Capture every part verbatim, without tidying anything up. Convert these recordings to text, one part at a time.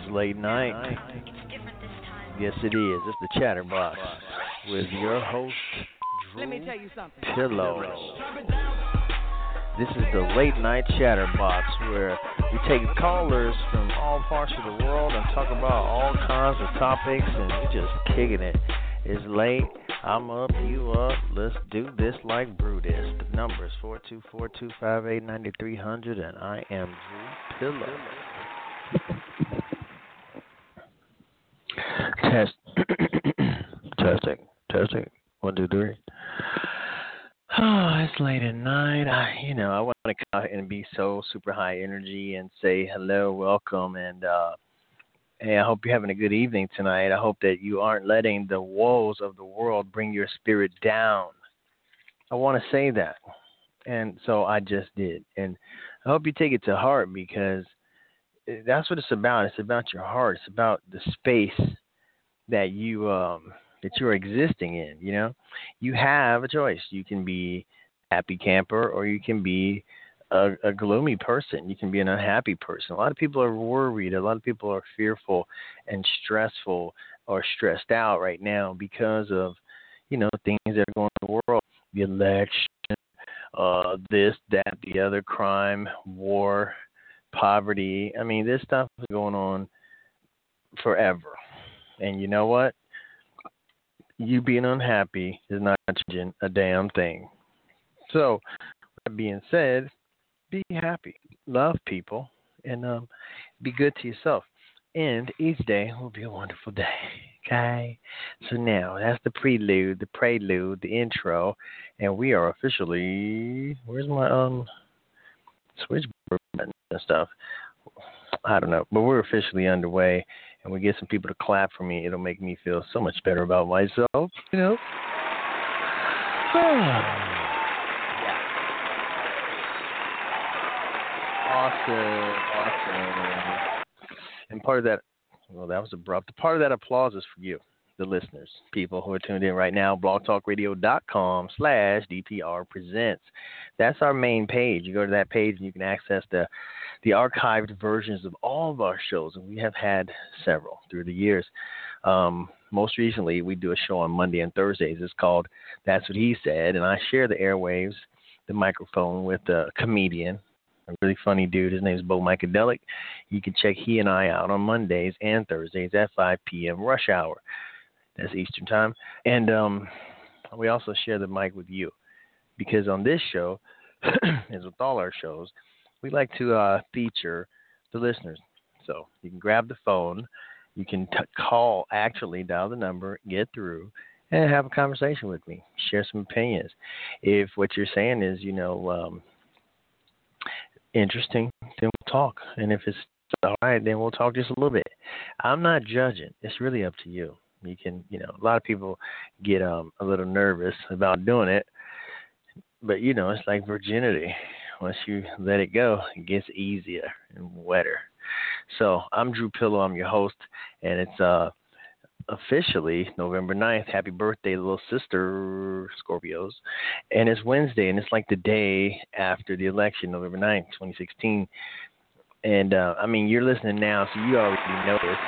late night. Yes, it is. It's the Chatterbox with your host, Drew Pillow. This is the late night Chatterbox where we take callers from all parts of the world and talk about all kinds of topics, and we're just kicking it. It's late. I'm up, you up. Let's do this like Brutus. The number is four two four, two five eight, nine three zero zero, and I am Drew Pillow. Test. Testing. Testing. One, two, three. Oh, it's late at night. I, you know, I want to come out and be so super high energy and say hello, welcome, and uh, hey, I hope you're having a good evening tonight. I hope that you aren't letting the woes of the world bring your spirit down. I want to say that, and so I just did, and I hope you take it to heart because that's what it's about. It's about your heart. It's about the space that you um, that you're existing in. You know, you have a choice. You can be a happy camper, or you can be a, a gloomy person. You can be an unhappy person. A lot of people are worried. A lot of people are fearful and stressful or stressed out right now because of, you know, things that are going on in the world. The election, uh, this, that, the other, crime, war, poverty. I mean, this stuff is going on forever. And you know what? You being unhappy is not changing a damn thing. So, that being said, be happy, love people, and um, be good to yourself. And each day will be a wonderful day. Okay? So now, that's the prelude, the prelude, the intro, and we are officially, where's my um switchboard button and stuff? I don't know, but we're officially underway, and we get some people to clap for me. It'll make me feel so much better about myself, you know? Awesome, awesome. And part of that, well, that was abrupt. Part of that applause is for you, the listeners, people who are tuned in right now, blogtalkradio.com slash DPR Presents. That's our main page. You go to that page and you can access the, the archived versions of all of our shows, and we have had several through the years. Um, most recently, we do a show on Monday and Thursdays. It's called That's What He Said, and I share the airwaves, the microphone with a comedian, a really funny dude. His name is Bo Micadelic. You can check he and I out on Mondays and Thursdays at five p.m. rush hour. That's Eastern time. And um, we also share the mic with you because on this show, as with all our shows, we like to uh, feature the listeners. So you can grab the phone. You can t- call, actually dial the number, get through, and have a conversation with me. Share some opinions. If what you're saying is, you know, um, interesting, then we'll talk. And if it's all right, then we'll talk just a little bit. I'm not judging. It's really up to you. You can, you know, a lot of people get um, a little nervous about doing it. But, you know, it's like virginity. Once you let it go, it gets easier and wetter. So I'm Drew Pillow. I'm your host. And it's uh, officially November ninth. Happy birthday, little sister, Scorpios. And it's Wednesday, and it's like the day after the election, November ninth, twenty sixteen. And, uh, I mean, you're listening now, so you already know this.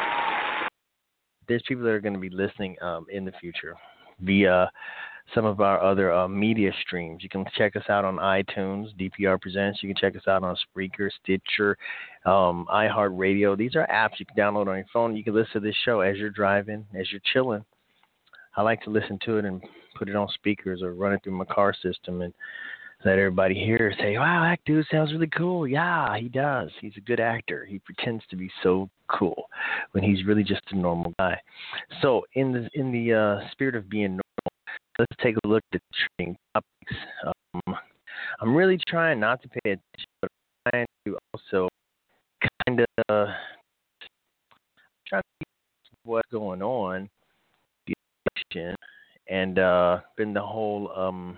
There's people that are going to be listening um, in the future via some of our other uh, media streams. You can check us out on iTunes, D P R Presents. You can check us out on Spreaker, Stitcher, um, iHeartRadio. These are apps you can download on your phone. You can listen to this show as you're driving, as you're chilling. I like to listen to it and put it on speakers or run it through my car system and let everybody hear it say, wow, that dude sounds really cool. Yeah, he does. He's a good actor. He pretends to be so cool when he's really just a normal guy. So in the in the uh, spirit of being normal, let's take a look at the trending topics. Um, I'm really trying not to pay attention, but I'm trying to also kind of uh, try to see what's going on, the election, and uh, been the whole um,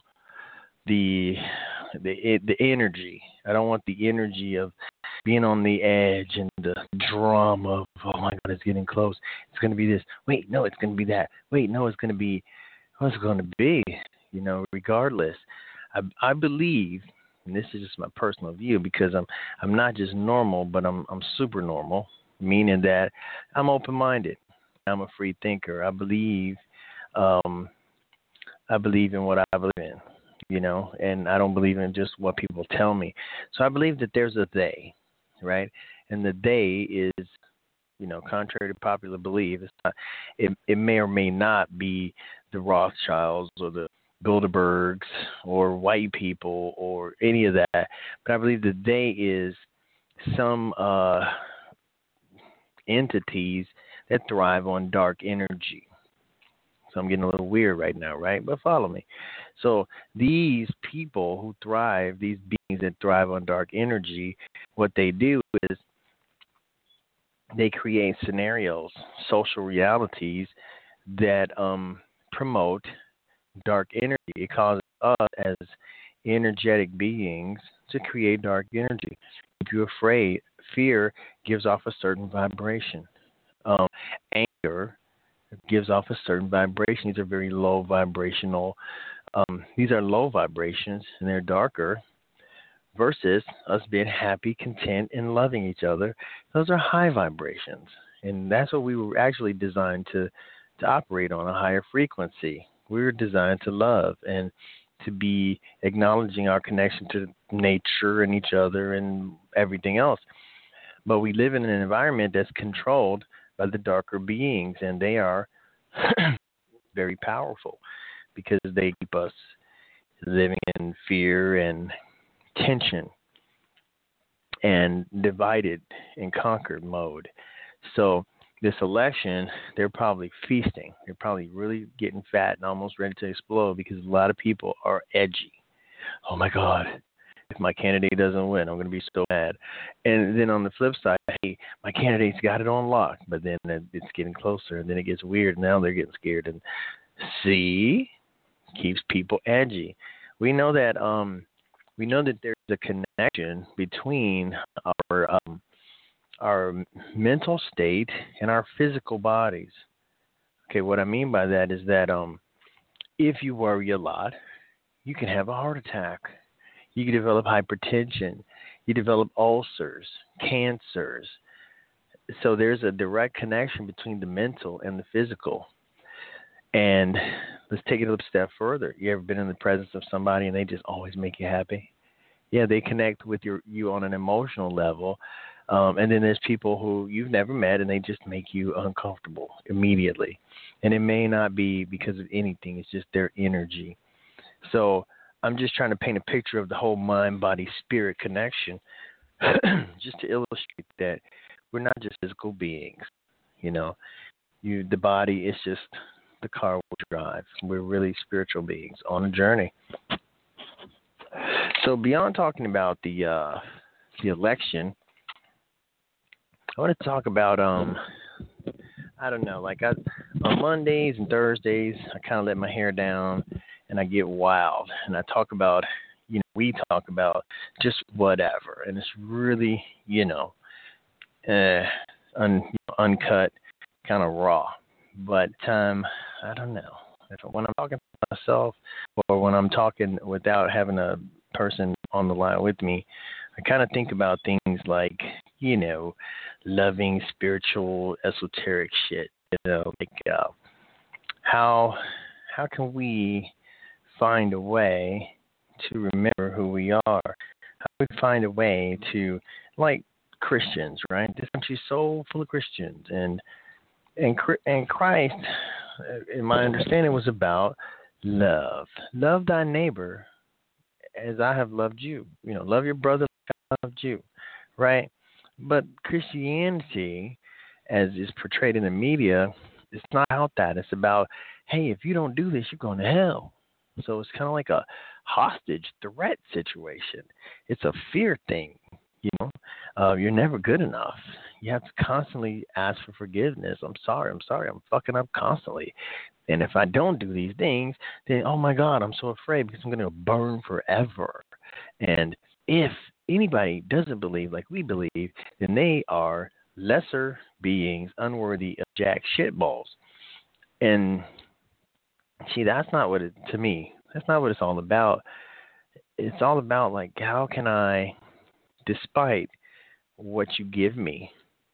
the the the energy. I don't want the energy of being on the edge and the drama of, oh my God, it's getting close. It's going to be this. Wait, no, it's going to be that. Wait, no, it's going to be what's it going to be. You know, regardless, I I believe, and this is just my personal view because I'm I'm not just normal, but I'm I'm super normal. meaning that I'm open-minded. I'm a free thinker. I believe, um, I believe in what I believe in, you know, and I don't believe in just what people tell me. So I believe that there's a they, right? And the they is, you know, contrary to popular belief, it's not, it, it may or may not be the Rothschilds or the Bilderbergs or white people or any of that. But I believe the they is some uh, entities that thrive on dark energy. So I'm getting a little weird right now, right? But follow me. So these people who thrive, these beings that thrive on dark energy, what they do is they create scenarios, social realities that um, promote dark energy. It causes us as energetic beings to create dark energy. If you're afraid, fear gives off a certain vibration. Um, anger gives off a certain vibration. These are very low vibrational. Um, these are low vibrations, and they're darker. Versus us being happy, content, and loving each other. Those are high vibrations, and that's what we were actually designed to to operate on, a higher frequency. We were designed to love and to be acknowledging our connection to nature and each other and everything else. But we live in an environment that's controlled by the darker beings, and they are very powerful because they keep us living in fear and tension and divided and conquered mode. So this election, they're probably feasting. They're probably really getting fat and almost ready to explode because a lot of people are edgy. Oh my God, if my candidate doesn't win, I'm going to be so mad. And then on the flip side, hey, my candidate's got it on lock, but then it's getting closer and then it gets weird. Now they're getting scared. And see, keeps people edgy. We know that, um, We know that there's a connection between our um, our mental state and our physical bodies. Okay, what I mean by that is that um, if you worry a lot, you can have a heart attack. You can develop hypertension. You develop ulcers, cancers. So there's a direct connection between the mental and the physical. And let's take it a step further. You ever been in the presence of somebody and they just always make you happy? Yeah, they connect with your you on an emotional level. Um, and then there's people who you've never met and they just make you uncomfortable immediately. And it may not be because of anything. It's just their energy. So I'm just trying to paint a picture of the whole mind, body, spirit connection just to illustrate that we're not just physical beings. You know, you the body is just the car we drive. We're really spiritual beings on a journey. So beyond talking about the uh, the election, I want to talk about um I don't know, like I on Mondays and Thursdays I kind of let my hair down and I get wild and I talk about you know we talk about just whatever and it's really you know uh, un, uncut, kind of raw. But um I don't know if when I'm talking to myself or when I'm talking without having a person on the line with me, I kind of think about things like, you know, loving, spiritual, esoteric shit. You know, like uh, how how can we find a way to remember who we are? How do we find a way to, like Christians, right? This country's so full of Christians, and and and Christ, in my understanding, was about love. Love thy neighbor as I have loved you. You know, love your brother like I loved you, right? But Christianity, as is portrayed in the media, it's not about that. It's about, hey, if you don't do this, you're going to hell. So it's kind of like a hostage threat situation. It's a fear thing, you know. Uh, you're never good enough. You have to constantly ask for forgiveness. I'm sorry. I'm sorry. I'm fucking up constantly. And if I don't do these things, then, oh, my God, I'm so afraid because I'm going to burn forever. And if anybody doesn't believe like we believe, then they are lesser beings, unworthy of jack shit balls. And, see, that's not what it, to me, that's not what it's all about. It's all about, like, how can I, despite what you give me,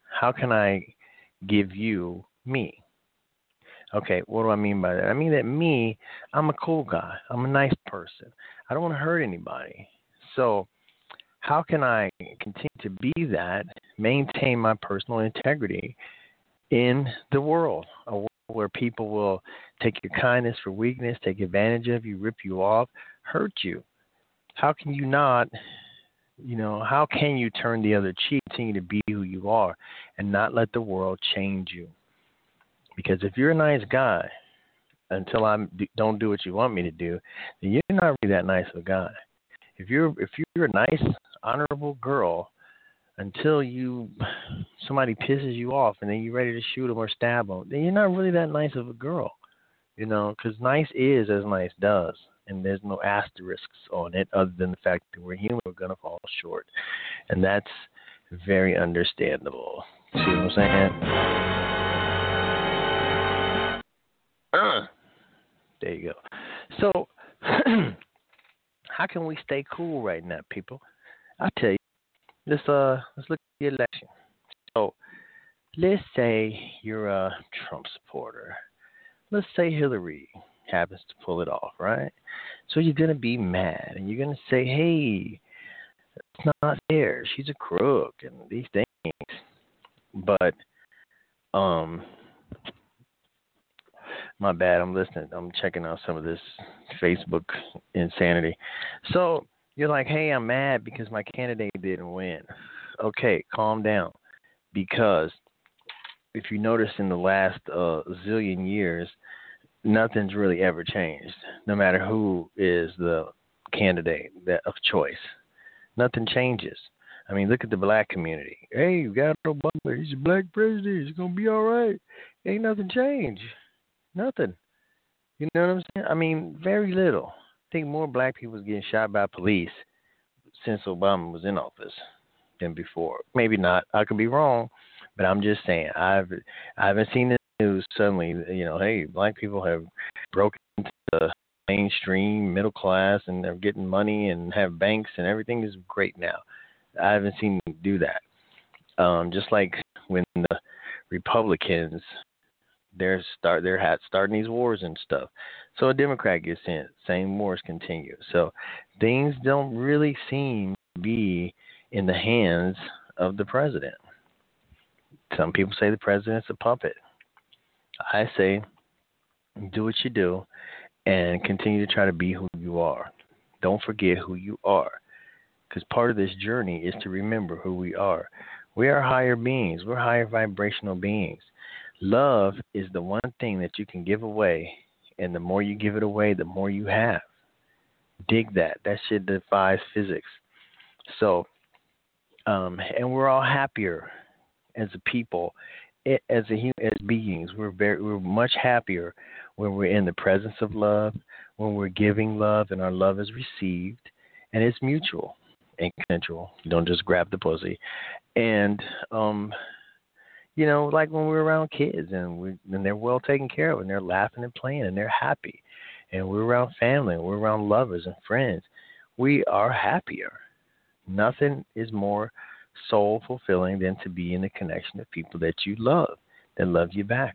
how can I give you me? Okay, what do I mean by that? I mean that me, I'm a cool guy. I'm a nice person. I don't want to hurt anybody. So how can I continue to be that, maintain my personal integrity in the world, a world where people will take your kindness for weakness, take advantage of you, rip you off, hurt you? How can you not, you know, how can you turn the other cheek, continue to be who you are, and not let the world change you? Because if you're a nice guy, until I don't do what you want me to do, then you're not really that nice of a guy. If you're if you're a nice, honorable girl, until you somebody pisses you off and then you're ready to shoot them or stab them, then you're not really that nice of a girl, you know. Because nice is as nice does, and there's no asterisks on it other than the fact that we're human, we're gonna fall short, and that's very understandable. See what I'm saying? Uh, there you go. So, how can we stay cool right now, people? I'll tell you. Let's uh, let's look at the election. So, let's say you're a Trump supporter. Let's say Hillary happens to pull it off, right? So you're gonna be mad, and you're gonna say, "Hey, it's not fair. She's a crook, and these things." But, um. My bad. I'm listening. I'm checking out some of this Facebook insanity. So you're like, hey, I'm mad because my candidate didn't win. Okay, calm down. Because if you notice in the last uh, zillion years, nothing's really ever changed, no matter who is the candidate that of choice. Nothing changes. I mean, look at the black community. Hey, you got Obama. He's a black president. He's going to be all right. Ain't nothing changed. Nothing. You know what I'm saying? I mean, very little. I think more black people is getting shot by police since Obama was in office than before. Maybe not. I could be wrong, but I'm just saying. I've I haven't seen the news suddenly. You know, hey, black people have broken into the mainstream middle class and they're getting money and have banks and everything is great now. I haven't seen them do that. Um, just like when the Republicans. They're start they're hat starting these wars and stuff. So a Democrat gets in, same wars continue. So things don't really seem to be in the hands of the president. Some people say the president's a puppet. I say do what you do and continue to try to be who you are. Don't forget who you are. Because part of this journey is to remember who we are. We are higher beings. We're higher vibrational beings. Love is the one thing that you can give away, and the more you give it away, the more you have. Dig that. That shit defies physics. So, um, and we're all happier as a people, as a as beings. We're very, we're much happier when we're in the presence of love, when we're giving love, and our love is received, and it's mutual and consensual. You don't just grab the pussy, and um. You know, like when we're around kids and we and they're well taken care of and they're laughing and playing and they're happy. And we're around family and we're around lovers and friends. We are happier. Nothing is more soul fulfilling than to be in the connection of people that you love, that love you back.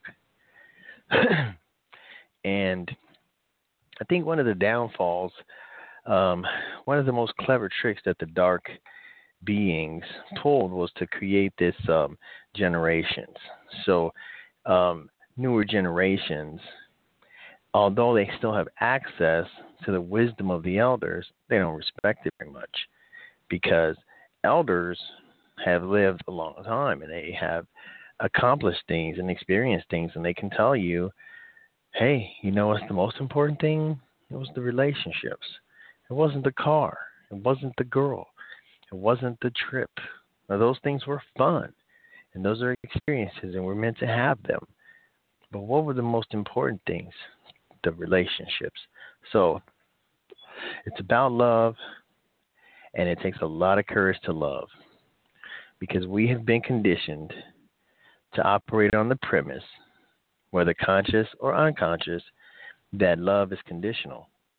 And I think one of the downfalls, um, one of the most clever tricks that the dark beings pulled was to create this um, generations. So um, newer generations, although they still have access to the wisdom of the elders, they don't respect it very much because elders have lived a long time and they have accomplished things and experienced things, and they can tell you, hey, you know what's the most important thing? It was the relationships. It wasn't the car. It wasn't the girl. It wasn't the trip. Now, those things were fun, and those are experiences, and we're meant to have them. But what were the most important things? The relationships. So it's about love, and it takes a lot of courage to love because we have been conditioned to operate on the premise, whether conscious or unconscious, that love is conditional.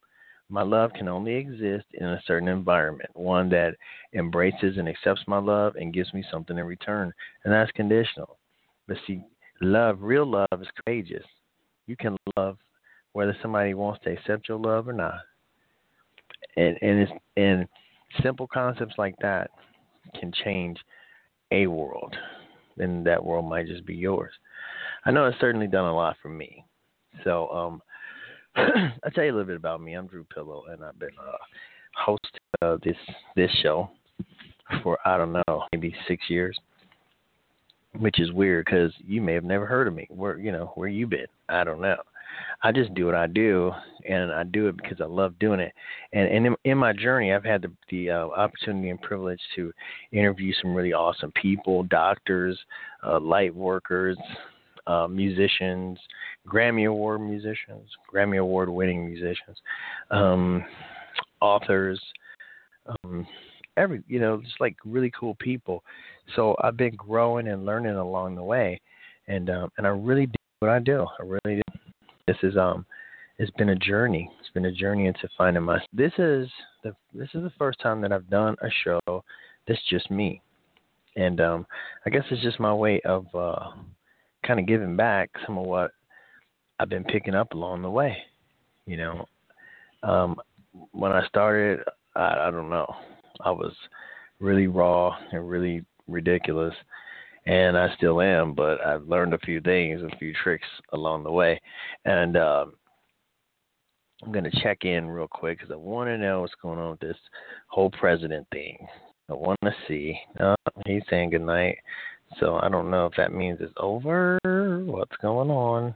My love can only exist in a certain environment, one that embraces and accepts my love and gives me something in return, and that's conditional. But see, love, real love is courageous. You can love whether somebody wants to accept your love or not. And and it's and simple concepts like that can change a world. And that world might just be yours. I know it's certainly done a lot for me. So um I'll tell you a little bit about me. I'm Drew Pillow, and I've been uh, hosting uh, this this show for, I don't know, maybe six years, which is weird because you may have never heard of me. Where, you know, where you been? I don't know. I just do what I do, and I do it because I love doing it. And, and in, in my journey, I've had the, the uh, opportunity and privilege to interview some really awesome people, doctors, uh, light workers, uh, musicians, Grammy Award musicians, Grammy Award winning musicians, um, authors, um, every, you know, just like really cool people. So I've been growing and learning along the way, and um, and I really do what I do. I really do. This is um, it's been a journey. It's been a journey into finding my. This is the this is the first time that I've done a show that's just me, and um, I guess it's just my way of uh, kind of giving back some of what I've been picking up along the way. You know, um, when I started, I, I don't know, I was really raw and really ridiculous. And I still am, but I've learned a few things, a few tricks along the way. And um, I'm going to check in real quick because I want to know what's going on with this whole president thing. I want to see. Uh, he's saying goodnight. So I don't know if that means it's over. What's going on?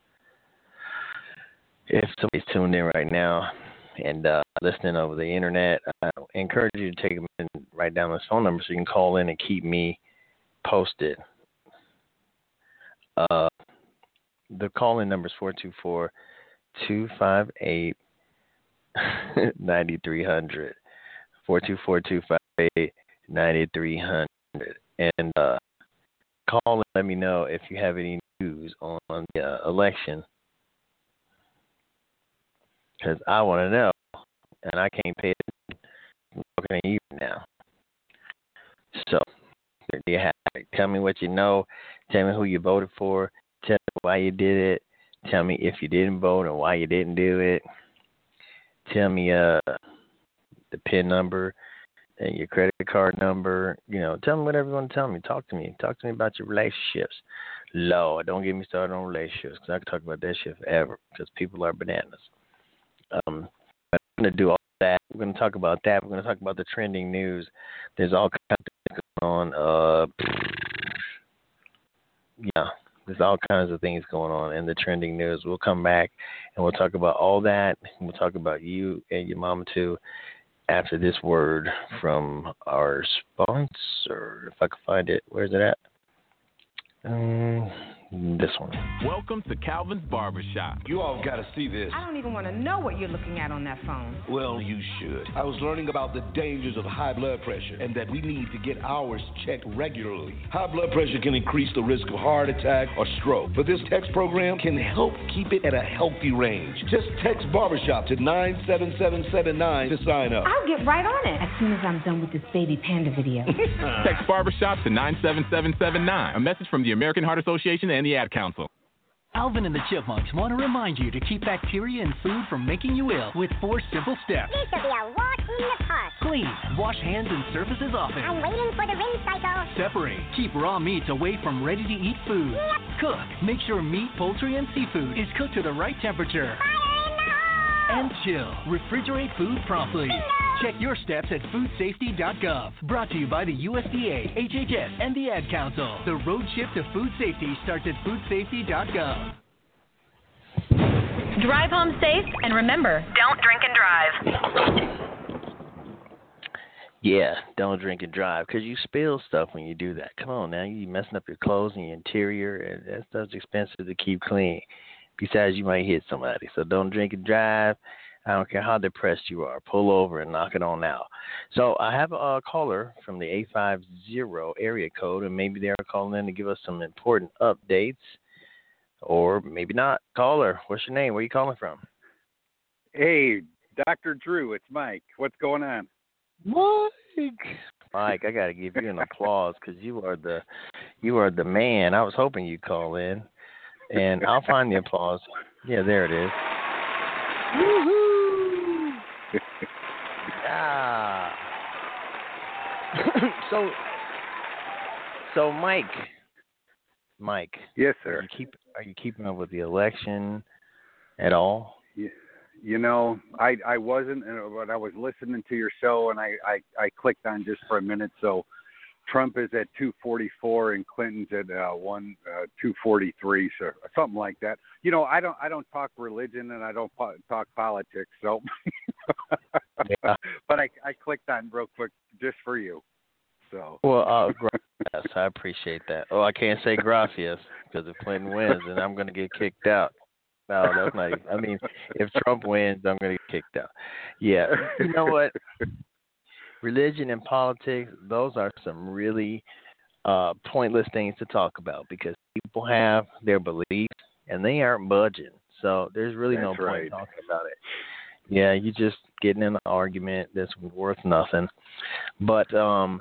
If somebody's tuned in right now and uh, listening over the internet, I encourage you to take a minute and write down this phone number so you can call in and keep me posted. Uh, the call-in number is four two four, two five eight, nine three zero zero. four two four, two five eight, nine three zero zero. And uh, call and let me know if you have any news on the uh, election. Because I want to know, and I can't pay attention. I'm talking to you now. So, there you have it. Tell me what you know. Tell me who you voted for. Tell me why you did it. Tell me if you didn't vote and why you didn't do it. Tell me uh, the PIN number and your credit card number. You know, tell me whatever you want to tell me. Talk to me. Talk to me about your relationships. Lord, don't get me started on relationships because I can talk about that shit forever because people are bananas. Um, I'm going to do all that. We're going to talk about that. We're going to talk about the trending news. There's all kinds of things going on. Uh, yeah, there's all kinds of things going on in the trending news. We'll come back and we'll talk about all that. We'll talk about you and your mama too after this word from our sponsor. If I can find it. Where's it at? Um, this one. Welcome to Calvin's Barbershop. You all got to see this. I don't even want to know what you're looking at on that phone. Well, you should. I was learning about the dangers of high blood pressure and that we need to get ours checked regularly. High blood pressure can increase the risk of heart attack or stroke, but this text program can help keep it at a healthy range. Just text Barbershop to nine seven seven seven nine to sign up. I'll get right on it as soon as I'm done with this baby panda video. Text Barbershop to nine seven seven seven nine. A message from the American Heart Association and the Ad Council. Alvin and the Chipmunks want to remind you to keep bacteria in food from making you ill with four simple steps. This will be a walk in the park. Clean. Wash hands and surfaces often. I'm waiting for the rinse cycle. Separate. Keep raw meats away from ready-to-eat food. Yep. Cook. Make sure meat, poultry, and seafood is cooked to the right temperature. Fire in the hole. And chill. Refrigerate food promptly. Bingo. Check your steps at food safety dot gov. Brought to you by the U S D A, H H S, and the Ad Council. The road trip to food safety starts at food safety dot gov. Drive home safe, and remember, don't drink and drive. Yeah, don't drink and drive because you spill stuff when you do that. Come on now, you messing up your clothes and your interior, and that stuff's expensive to keep clean. Besides, you might hit somebody. So don't drink and drive. I don't care how depressed you are. Pull over and knock it on out. So I have a caller from the eight five zero area code, and maybe they're calling in to give us some important updates, or maybe not. Caller, what's your name? Where are you calling from? Hey, Doctor Drew, it's Mike. What's going on? Mike. Mike, I got to give you an applause because you are the you are the man. I was hoping you'd call in, and I'll find the applause. Yeah, there it is. Woohoo! Yeah. so, so Mike, Mike. Yes, sir. Are you keep Are you keeping up with the election at all? Yeah. You know, I I wasn't, but I was listening to your show, and I, I, I clicked on just for a minute. So Trump is at two forty-four, and Clinton's at uh, one uh, two forty-three, so something like that. You know, I don't I don't talk religion, and I don't po- talk politics. So, yeah. But I I clicked on real quick just for you. So well, uh, gracias. I appreciate that. Oh, I can't say gracias because if Clinton wins, then I'm going to get kicked out. No, that's not. I mean, if Trump wins, I'm going to get kicked out. Yeah. You know what? Religion and politics, those are some really uh, pointless things to talk about because people have their beliefs and they aren't budging. So there's really that's no point right. in talking about it. Yeah, you just getting in an argument that's worth nothing. But um,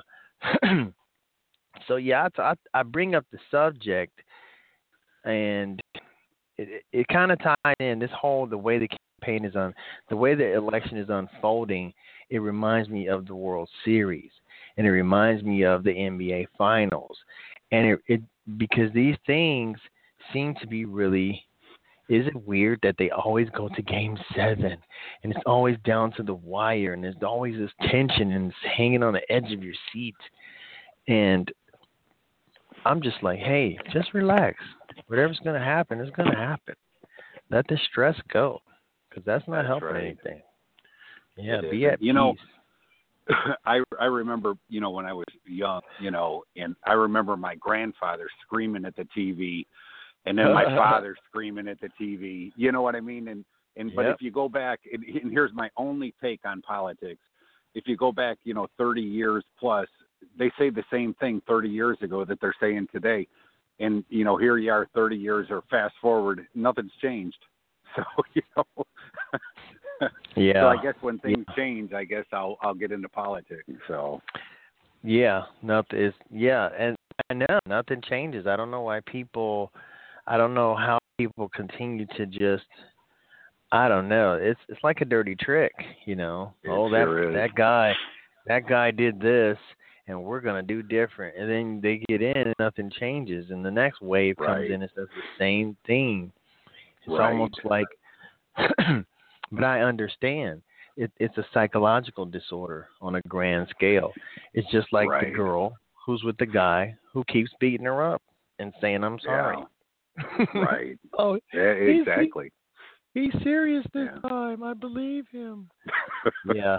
so yeah, I, I bring up the subject and. It, it, it kind of ties in this whole the way the campaign is on, the way the election is unfolding. It reminds me of the World Series, and it reminds me of the N B A Finals, and it, it because these things seem to be really. Is it weird that they always go to Game Seven, and it's always down to the wire, and there's always this tension, and it's hanging on the edge of your seat, and I'm just like, hey, just relax. Whatever's going to happen is going to happen. Let the stress go, because that's not that's helping right. anything. Yeah, it be is. at you peace. know, I I remember, you know, when I was young, you know, and I remember my grandfather screaming at the T V, and then my father screaming at the T V. You know what I mean? And and but Yep. if you go back, and, and here's my only take on politics. If you go back, you know, thirty years plus, they say the same thing thirty years ago that they're saying today. And, you know, here you are thirty years or fast forward, nothing's changed. So, you know, yeah. so I guess when things yeah. change, I guess I'll I'll get into politics. So, yeah, nothing is, yeah. And I know nothing changes. I don't know why people, I don't know how people continue to just, I don't know. It's, it's like a dirty trick, you know. It oh, that, sure is. that guy, that guy did this. And we're going to do different. And then they get in and nothing changes. And the next wave comes right. in and says the same thing. It's right. almost like, but I understand. It, it's a psychological disorder on a grand scale. It's just like right. the girl who's with the guy who keeps beating her up and saying, I'm sorry. Yeah. right. oh, yeah, exactly. He's, he's serious this yeah. time. I believe him. yeah.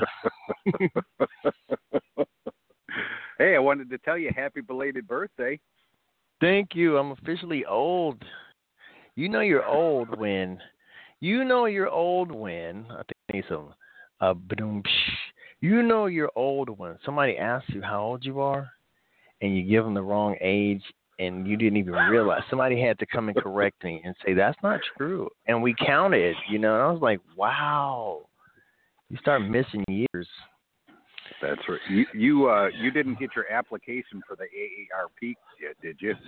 Hey, I wanted to tell you happy belated birthday. Thank you. I'm officially old. You know you're old when you know you're old when I think I need some uh ba-doom, psh. You know you're old when somebody asks you how old you are and you give them the wrong age and you didn't even realize. Somebody had to come and correct me and say that's not true. And we counted, you know, and I was like, wow. You start missing years. That's right. You you uh you didn't get your application for the A A R P yet, did you?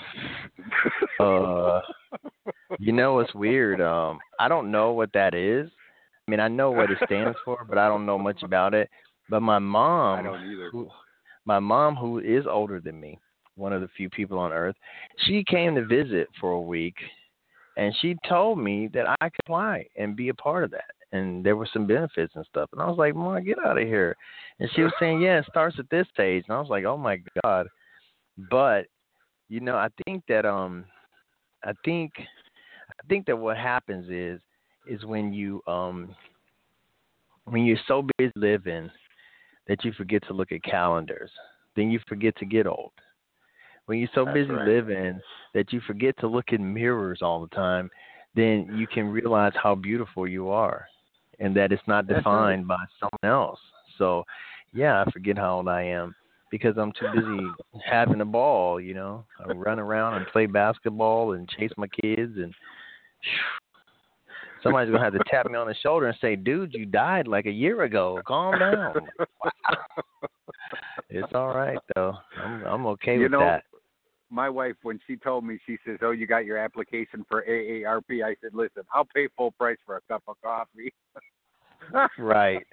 uh, you know what's weird? Um, I don't know what that is. I mean, I know what it stands for, but I don't know much about it. But my mom, I don't either. Who, my mom, who is older than me, one of the few people on earth, she came to visit for a week, and she told me that I could apply and be a part of that. And there were some benefits and stuff. And I was like, Mom, get out of here. And she was saying, yeah, it starts at this stage. And I was like, oh, my God. But, you know, I think that um, I think I think that what happens is is when you um, when you're so busy living that you forget to look at calendars. Then you forget to get old. When you're so That's busy right. living that you forget to look in mirrors all the time, then you can realize how beautiful you are. And that it's not defined by someone else. So, yeah, I forget how old I am because I'm too busy having a ball, you know. I run around and play basketball and chase my kids. And Somebody's gonna have to tap me on the shoulder and say, "Dude, you died like a year ago. Calm down." Like, wow. It's all right though. I'm I'm okay you with know, that. My wife, when she told me, she says, "Oh, you got your application for A A R P?" I said, "Listen, I'll pay full price for a cup of coffee." Right.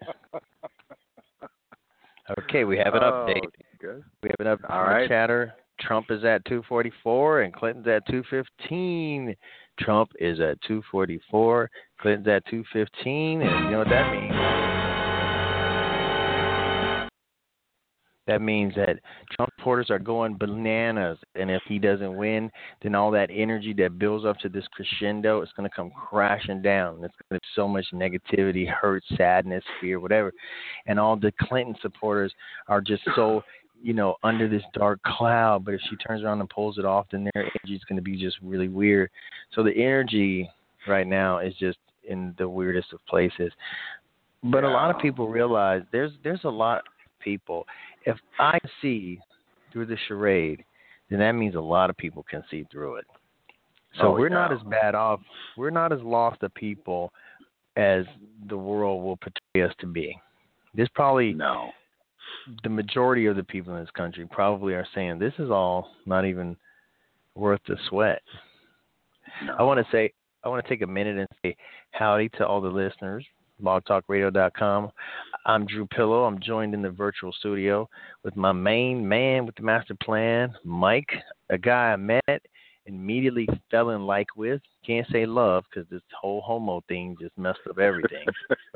Okay, we have an oh, update. Good. We have an update. All right. Chatter. Trump is at two forty-four and Clinton's at two fifteen. Trump is at two forty-four, Clinton's at two fifteen, and you know what that means? That means that Trump supporters are going bananas, and if he doesn't win, then all that energy that builds up to this crescendo is going to come crashing down. It's going to be so much negativity, hurt, sadness, fear, whatever. And all the Clinton supporters are just so, you know, under this dark cloud. But if she turns around and pulls it off, then their energy is going to be just really weird. So the energy right now is just in the weirdest of places. But a lot of people realize there's there's a lot of people. If I see through the charade, then that means a lot of people can see through it. So oh, we're yeah. not as bad off. We're not as lost of people as the world will portray us to be. There's probably no. The majority of the people in this country probably are saying this is all not even worth the sweat. No. I want to say, I want to take a minute and say howdy to all the listeners. blog talk radio dot com. I'm Drew Pillow. I'm joined in the virtual studio with my main man with the master plan, Mike, a guy I met, immediately fell in like with. Can't say love because this whole homo thing just messed up everything.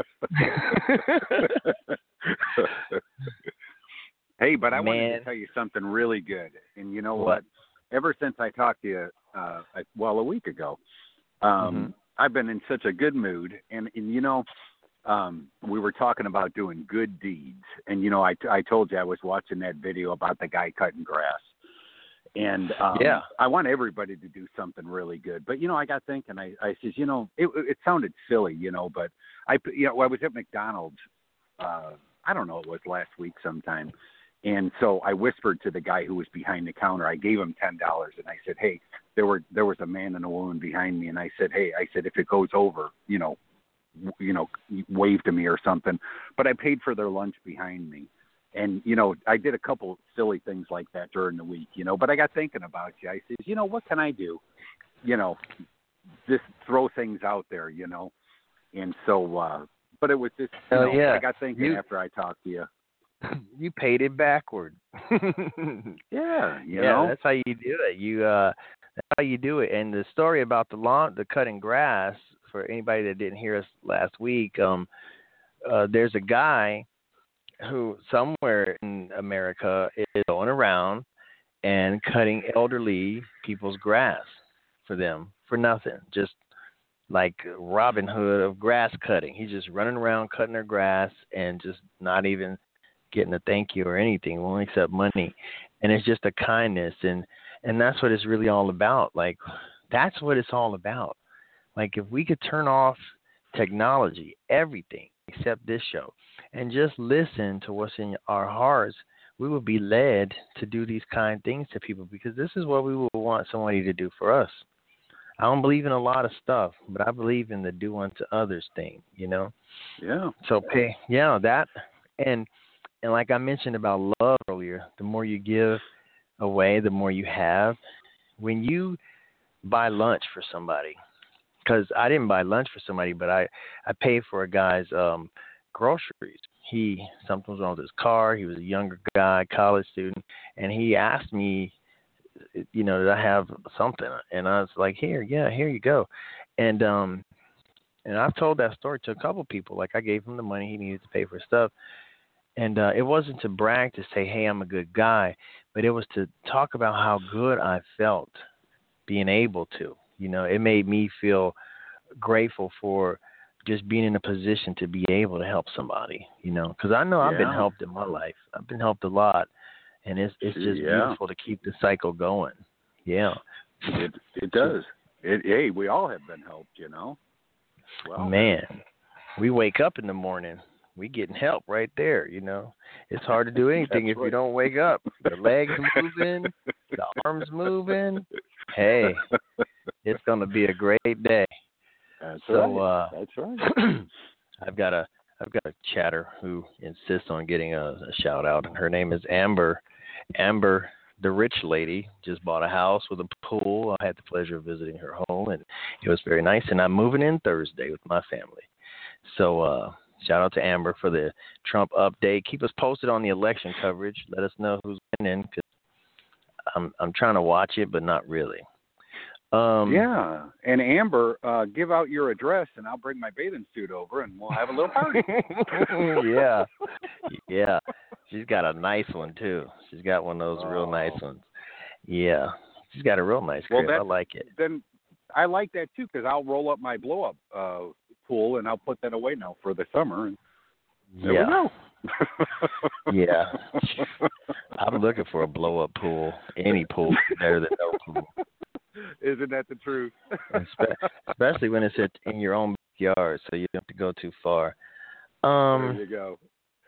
Hey, but I Man. wanted to tell you something really good. And you know what? What? Ever since I talked to you, uh, well, a week ago, um, mm-hmm. I've been in such a good mood. And, and you know, um, we were talking about doing good deeds. And, you know, I, I told you I was watching that video about the guy cutting grass. And um, yeah. I want everybody to do something really good. But, you know, I got thinking, I, I says, you know, it, it sounded silly, you know, but I, you know, I was at McDonald's, uh, I don't know, it was last week sometime. And so I whispered to the guy who was behind the counter. I gave him ten dollars, and I said, "Hey, there were there was a man and a woman behind me." And I said, "Hey, I said if it goes over, you know, w- you know, wave to me or something." But I paid for their lunch behind me, and you know, I did a couple silly things like that during the week, you know. But I got thinking about you. I said, you know, what can I do? You know, just throw things out there, you know. And so, uh, but it was just, you oh, know, yeah. I got thinking you- after I talked to you. You paid it backward. yeah, you yeah, know? that's how you do it. You uh, that's how you do it. And the story about the lawn, the cutting grass, for anybody that didn't hear us last week, um, uh, there's a guy who somewhere in America is going around and cutting elderly people's grass for them for nothing, just like Robin Hood of grass cutting. He's just running around cutting their grass and just not even getting a thank you or anything, won't accept money. And it's just a kindness, and and that's what it's really all about. Like, that's what it's all about. Like, if we could turn off technology, everything except this show, and just listen to what's in our hearts, we will be led to do these kind things to people, because this is what we will want somebody to do for us. I don't believe in a lot of stuff, but I believe in the do unto others thing, you know? Yeah. So pay, yeah, that, and and like I mentioned about love earlier, the more you give away, the more you have. When you buy lunch for somebody, because I didn't buy lunch for somebody, but I, I paid for a guy's um, groceries. He, something was wrong with his car. He was a younger guy, college student, and he asked me, you know, did I have something? And I was like, here, yeah, here you go. And um, and I've told that story to a couple people. Like, I gave him the money he needed to pay for stuff. And uh, it wasn't to brag, to say, hey, I'm a good guy, but it was to talk about how good I felt being able to. You know, it made me feel grateful for just being in a position to be able to help somebody, you know, because I know yeah. I've been helped in my life. I've been helped a lot, and it's it's just yeah. beautiful to keep the cycle going. Yeah. It it does. It, hey, we all have been helped, you know. Well, man, we wake up in the morning. We getting help right there, you know. It's hard to do anything if right. you don't wake up. The legs moving, the arms moving. Hey, it's going to be a great day. That's so, right. Uh, That's right. I've got a I've got a chatter who insists on getting a, a shout out, and her name is Amber. Amber, the rich lady, just bought a house with a pool. I had the pleasure of visiting her home, and it was very nice. And I'm moving in Thursday with my family. So uh, shout out to Amber for the Trump update. Keep us posted on the election coverage. Let us know who's winning, because I'm I'm trying to watch it, but not really. Um, yeah, and Amber, uh, give out your address, and I'll bring my bathing suit over, and we'll have a little party. yeah, yeah. She's got a nice one too. She's got one of those oh. real nice ones. Yeah, she's got a real nice well, crib. I like it. Then I like that too, because I'll roll up my blow up uh, pool, and I'll put that away now for the summer. And there yeah. we go. yeah, I'm looking for a blow up pool. Any pool is better than no pool. Isn't that the truth? Especially when it's in your own backyard, so you don't have to go too far. Um, there you go.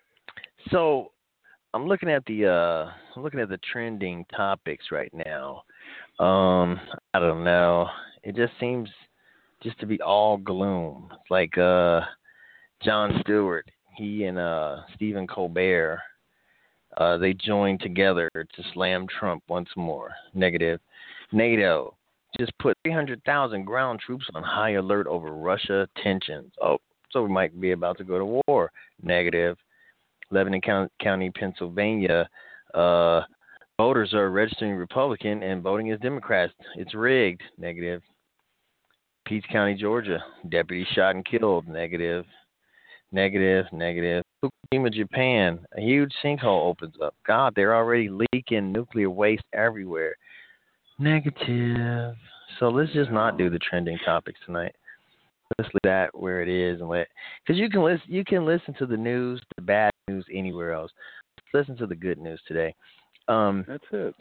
So I'm looking at the uh, I'm looking at the trending topics right now. Um, I don't know. It just seems just to be all gloom. It's like uh, Jon Stewart, he and uh, Stephen Colbert, uh, they joined together to slam Trump once more. Negative. NATO just put three hundred thousand ground troops on high alert over Russia tensions. Oh, so we might be about to go to war. Negative. Lebanon County, Pennsylvania, uh, voters are registering Republican and voting as Democrats. It's rigged. Negative. Peach County, Georgia, deputy shot and killed. Negative. Negative. Negative. Fukushima, Japan, a huge sinkhole opens up. God, they're already leaking nuclear waste everywhere. Negative. So let's just not do the trending topics tonight. Let's leave that where it is, and let, because you can listen. You can listen to the news, the bad news, anywhere else. Let's listen to the good news today. Um, That's it.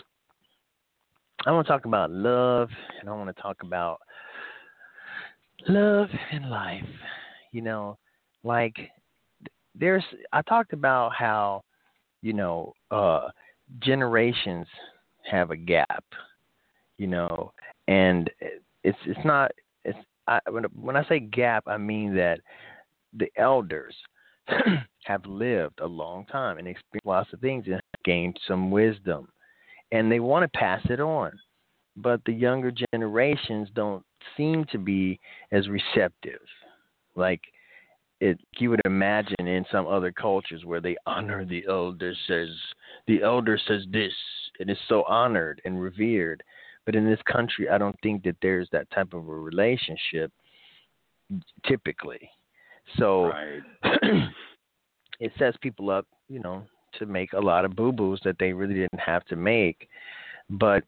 I want to talk about love, and I want to talk about love and life. You know, like there's. I talked about how, you know, uh, generations have a gap. You know, and it's it's not it's I, when when I say gap, I mean that the elders have lived a long time and experienced lots of things and gained some wisdom, and they want to pass it on, but the younger generations don't seem to be as receptive, like it you would imagine in some other cultures where they honor the elder says the elder says this, and it's so honored and revered. But in this country, I don't think that there's that type of a relationship typically. So right. it sets people up, you know, to make a lot of boo-boos that they really didn't have to make. But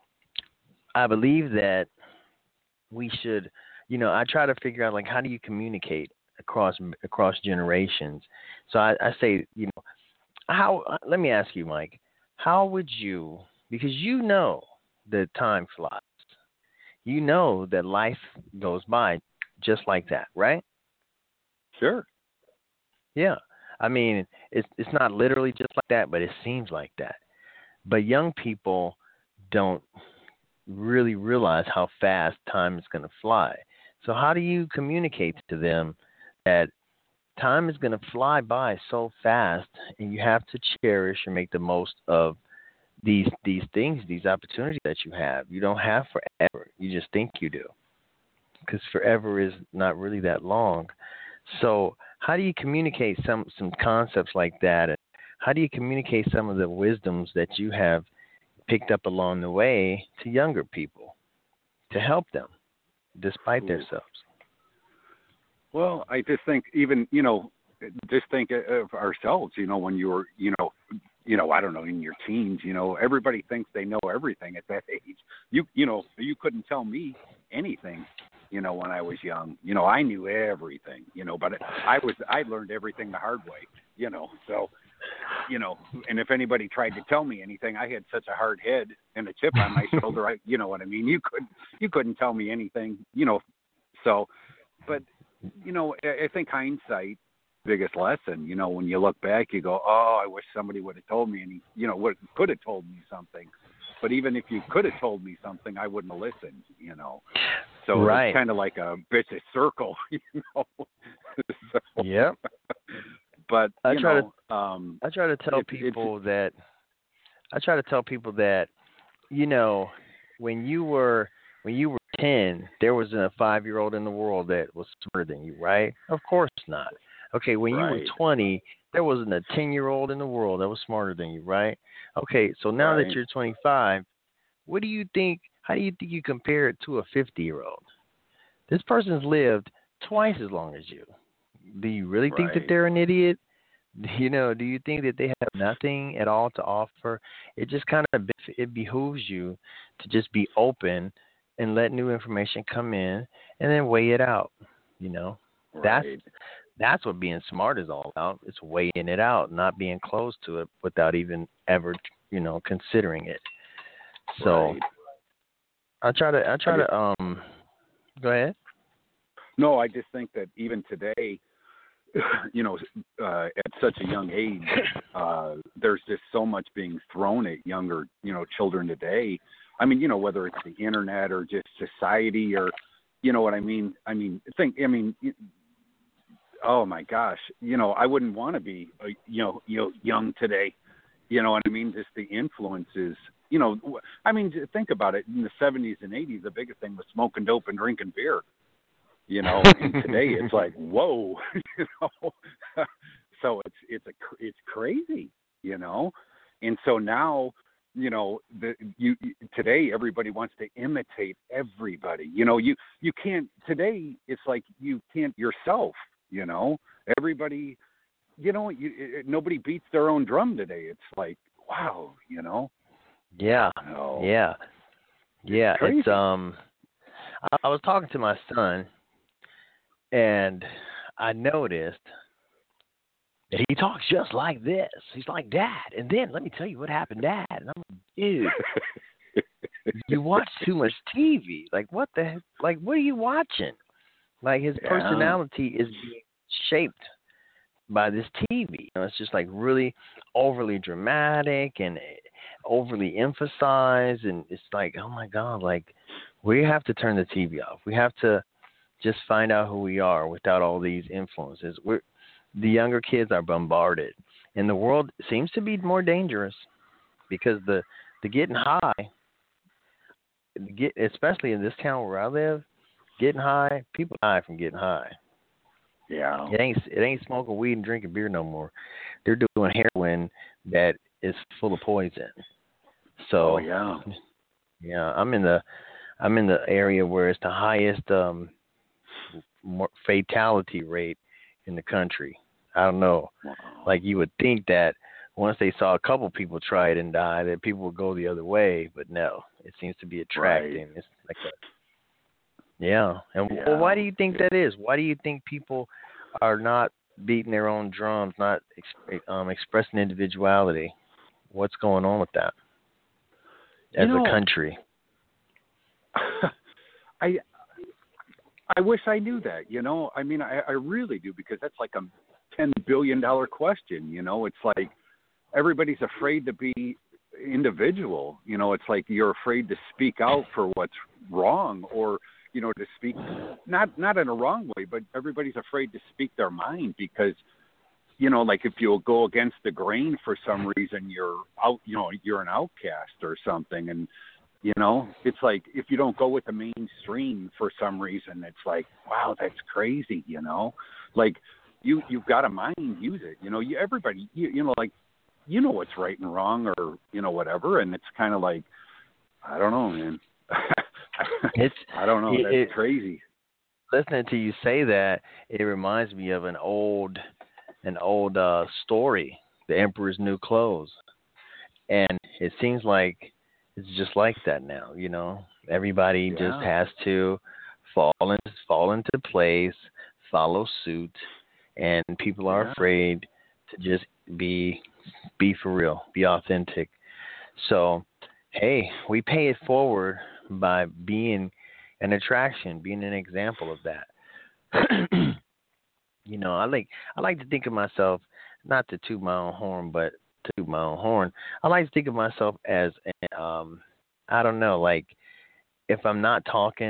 I believe that we should, you know, I try to figure out, like, how do you communicate across across generations? So I, I say, you know, how, let me ask you, Mike, how would you, because you know, the time flies. You know that life goes by just like that, right? Sure. Yeah. I mean, it's it's not literally just like that, but it seems like that. But young people don't really realize how fast time is going to fly. So how do you communicate to them that time is going to fly by so fast, and you have to cherish and make the most of these these things, these opportunities that you have? You don't have forever. You just think you do, because forever is not really that long. So how do you communicate some some concepts like that? And how do you communicate some of the wisdoms that you have picked up along the way to younger people to help them despite themselves? Well, I just think even, you know, just think of ourselves, you know, when you were, you know, you know, I don't know, in your teens, you know, everybody thinks they know everything at that age. You, you know, you couldn't tell me anything, you know, when I was young. You know, I knew everything, you know, but I was, I learned everything the hard way, you know, so, you know, and if anybody tried to tell me anything, I had such a hard head and a chip on my shoulder. I, you know what I mean? You couldn't, you couldn't tell me anything, you know, so, but, you know, I, I think hindsight, biggest lesson, you know, when you look back, you go, oh, I wish somebody would have told me, and he, you know, would could have told me something. But even if you could have told me something, I wouldn't have listened, you know. So right. it's kind of like a vicious circle, you know. so, yep. But I you try know, to um, I try to tell it, people that I try to tell people that you know when you were when you were ten, there was a five year old in the world that was smarter than you, right? Of course not. Okay, when right. you were twenty, there wasn't a ten year old in the world that was smarter than you, right? Okay, so now right. that you're twenty-five, what do you think? How do you think you compare it to a fifty year old? This person's lived twice as long as you. Do you really think that Right. they're an idiot? You know, do you think that they have nothing at all to offer? It just kind of it behooves you to just be open and let new information come in and then weigh it out. You know, Right. that's that's what being smart is all about. It's weighing it out, not being close to it without even ever, you know, considering it. So Right. I try to I try I to um go ahead. No, I just think that even today, you know, uh, at such a young age, uh, there's just so much being thrown at younger, you know, children today. I mean, you know, whether it's the internet or just society or, you know what I mean? I mean, think, I mean, oh my gosh, you know, I wouldn't want to be, uh, you know, you know, young today. You know what I mean? Just the influences. You know, I mean, think about it. In the seventies and eighties, the biggest thing was smoking dope and drinking beer. You know, and today it's like, whoa, you know. So it's it's a it's crazy, you know. And so now, you know, the you today everybody wants to imitate everybody. You know, you you can't today. It's like you can't yourself. You know, everybody. You know, you, it, nobody beats their own drum today. It's like, wow, you know. Yeah, oh. yeah, yeah. It's, it's um. I, I was talking to my son. And I noticed that he talks just like this. He's like, Dad. And then let me tell you what happened, Dad. And I'm like, dude, you watch too much T V. Like, what the heck? Like, what are you watching? Like, his yeah. personality is being shaped by this T V. You know, it's just like really overly dramatic and overly emphasized. And it's like, oh, my God, like, we have to turn the T V off. We have to just find out who we are without all these influences. We're, the younger kids are bombarded, and the world seems to be more dangerous because the the getting high, get especially in this town where I live, getting high, people die from getting high. Yeah, it ain't it ain't smoking weed and drinking beer no more. They're doing heroin that is full of poison. So oh, yeah, yeah, I'm in the I'm in the area where it's the highest um. fatality rate in the country. I don't know. Wow. Like you would think that once they saw a couple people try it and die, that people would go the other way, but no, it seems to be attracting. Right. It's like a, yeah. And yeah. well, why do you think that is? Why do you think people are not beating their own drums, not ex- um, expressing individuality? What's going on with that as you know, a country? I I wish I knew that, you know. I mean, I, I really do, because that's like a ten billion dollars question, you know. It's like everybody's afraid to be individual, you know. It's like you're afraid to speak out for what's wrong, or, you know, to speak, not not in a wrong way, but everybody's afraid to speak their mind because, you know, like if you'll go against the grain for some reason, you're out, you know, you're an outcast or something. And, you know, it's like if you don't go with the mainstream for some reason, it's like, wow, that's crazy, you know. Like you, you've got a mind, use it. You know, you, everybody, you, you know, like, you know what's right and wrong, or, you know, whatever. And it's kind of like, I don't know, man. It's I don't know. It, That's it, crazy. Listening to you say that, it reminds me of an old, an old uh, story, The Emperor's New Clothes. And it seems like it's just like that now, you know. Everybody Yeah. just has to fall in, fall into place, follow suit, and people are Yeah. afraid to just be be for real, be authentic. So, hey, we pay it forward by being an attraction, being an example of that. You know, I like I like to think of myself, not to toot my own horn, but to toot my own horn. I like to think of myself as, an, um, I don't know, like if I'm not talking,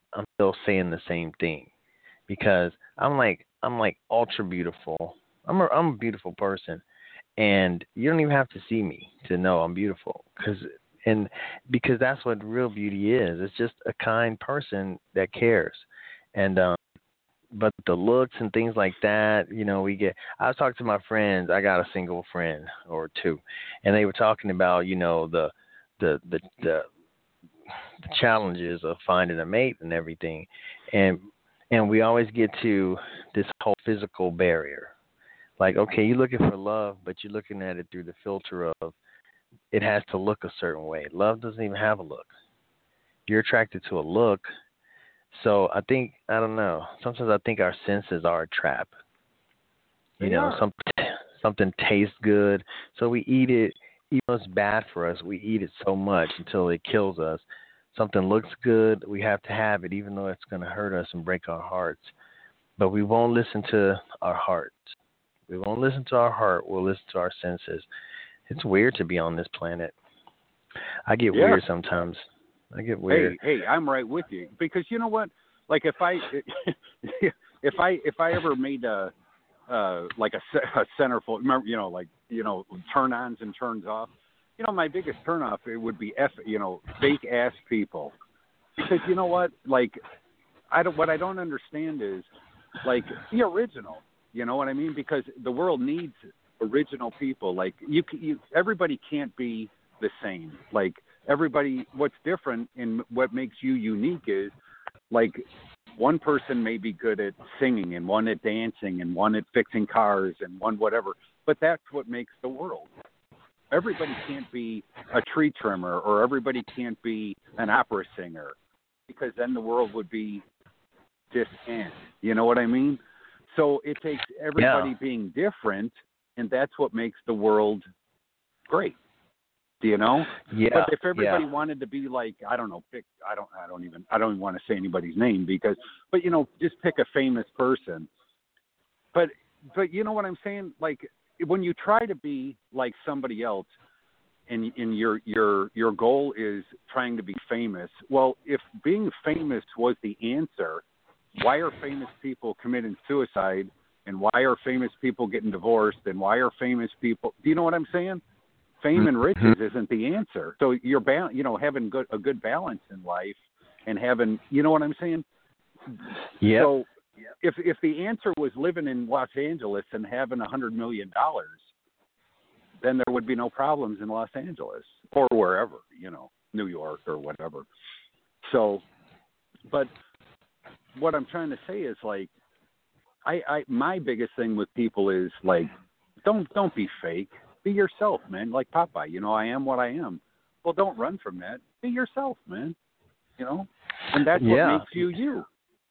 I'm still saying the same thing because I'm like I'm like ultra beautiful. I'm a I'm a beautiful person, and you don't even have to see me to know I'm beautiful. Cause and because that's what real beauty is. It's just a kind person that cares, and um, but the looks and things like that, you know, we get. I was talking to my friends. I got a single friend or two, and they were talking about, you know, the the the the, the challenges of finding a mate and everything, and and we always get to this whole physical barrier. Like, okay, you're looking for love, but you're looking at it through the filter of it has to look a certain way. Love doesn't even have a look. You're attracted to a look. So I think, I don't know, sometimes I think our senses are a trap. You They know, are. something, something tastes good, so we eat it. Even though it's bad for us, we eat it so much until it kills us. Something looks good, we have to have it, even though it's going to hurt us and break our hearts. But we won't listen to our heart. We won't listen to our heart. We'll listen to our senses. It's weird to be on this planet. I get Yeah. weird sometimes. I get weird. Hey, hey, I'm right with you because you know what? Like if I if I if I ever made a uh, like a, a centerfold, remember, you know, like you know, turn-ons and turns-off. You know, my biggest turn-off it would be f you know fake ass people because you know what? Like I don't what I don't understand is like the original. You know what I mean? Because the world needs original people. Like you, you everybody can't be the same. Like everybody, what's different and what makes you unique is like one person may be good at singing and one at dancing and one at fixing cars and one whatever, but that's what makes the world. Everybody can't be a tree trimmer or everybody can't be an opera singer because then the world would be distant. You know what I mean? So it takes everybody Yeah. being different, and that's what makes the world great. Do you know? Yeah. But if everybody yeah. wanted to be like, I don't know, pick, I don't, I don't even, I don't even want to say anybody's name because, but you know, just pick a famous person. But, but you know what I'm saying? Like when you try to be like somebody else, and and your your your goal is trying to be famous. Well, if being famous was the answer, why are famous people committing suicide? And why are famous people getting divorced? And why are famous people? Do you know what I'm saying? Fame and riches Mm-hmm. isn't the answer. So you're ba- you know having good a good balance in life and having you know what I'm saying. Yeah. So if if the answer was living in Los Angeles and having a hundred million dollars, then there would be no problems in Los Angeles or wherever, you know, New York or whatever. So, but what I'm trying to say is like, I, I my biggest thing with people is like, don't don't be fake. Be yourself, man. Like Popeye, you know, I am what I am. Well, don't run from that. Be yourself, man. You know, and that's Yeah. what makes you you.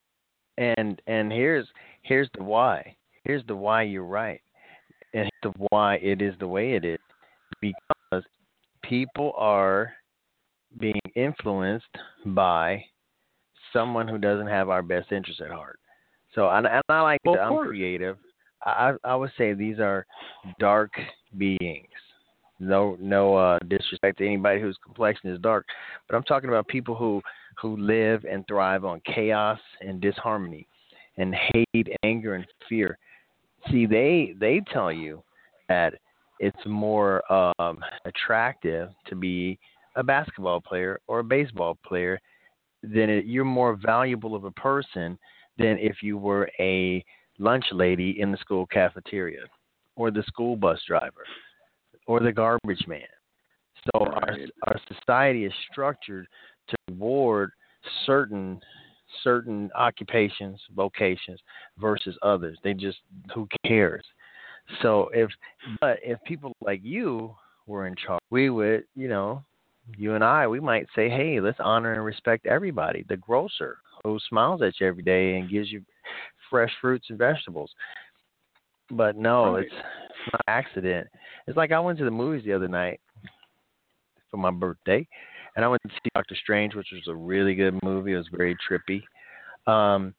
And and here's here's the why. Here's the why you're right. And the why it is the way it is. Because people are being influenced by someone who doesn't have our best interest at heart. So and, and I like Well, that of I'm course. creative. I I would say these are dark beings. No no uh, disrespect to anybody whose complexion is dark, but I'm talking about people who, who live and thrive on chaos and disharmony and hate, anger, and fear. See, they they tell you that it's more um, attractive to be a basketball player or a baseball player than it, you're more valuable of a person than if you were a lunch lady in the school cafeteria or the school bus driver or the garbage man. So Right. our our society is structured to reward certain certain occupations, vocations versus others. They just who cares? So if but if people like you were in charge, we would, you know, you and I, we might say, hey, let's honor and respect everybody. The grocer who smiles at you every day and gives you fresh fruits and vegetables. But no, Right. it's not an accident. It's like I went to the movies the other night for my birthday, and I went to see Doctor Strange, which was a really good movie. It was very trippy. Um,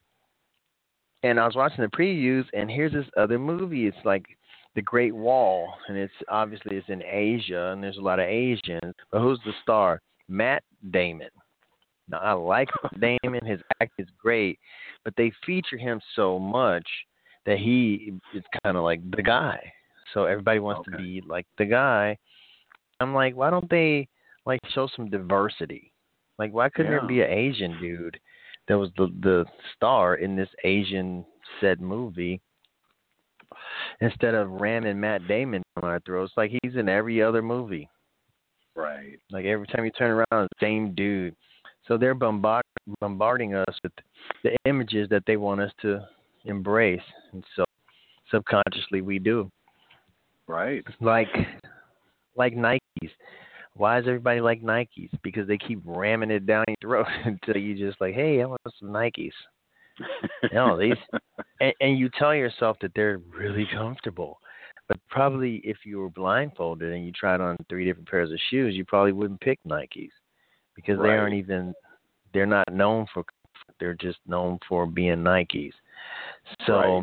and I was watching the previews, and here's this other movie. It's like The Great Wall, and it's obviously it's in Asia, and there's a lot of Asians. But who's the star? Matt Damon. Now, I like Damon. His act is great, but they feature him so much that he is kind of like the guy. So everybody wants Okay. to be like the guy. I'm like, why don't they like show some diversity? Like, why couldn't Yeah. there be an Asian dude that was the the star in this Asian said movie instead of ramming Matt Damon down our throats like he's in every other movie? Right. Like every time you turn around, it's the same dude. So they're bombard, bombarding us with the images that they want us to embrace, and so subconsciously we do. Right. Like, like Nikes. Why is everybody like Nikes? Because they keep ramming it down your throat until you just like, hey, I want some Nikes. No, these, and, and you tell yourself that they're really comfortable. But probably if you were blindfolded and you tried on three different pairs of shoes, you probably wouldn't pick Nikes because Right. they aren't even, they're not known for comfort. They're just known for being Nikes. So, Right.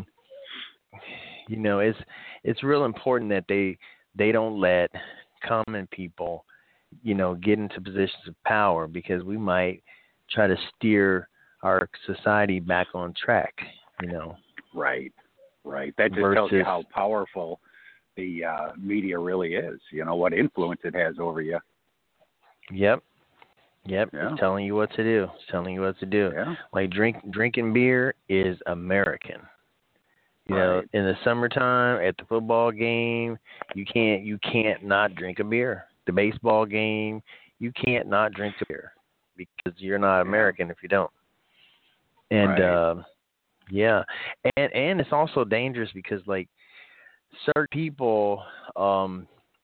you know, it's it's real important that they they don't let common people, you know, get into positions of power because we might try to steer our society back on track, you know. Right. Right. That just tells you Versus- how powerful the uh, media really is. You know, what influence it has over you. Yep. Yep. Yeah. It's telling you what to do. It's telling you what to do. Yeah. Like drink drinking beer is American. You know, Right. in the summertime at the football game, you can't you can't not drink a beer. The baseball game, you can't not drink a beer because you're not American if you don't. And Right. uh, yeah, and and it's also dangerous because like certain people, um,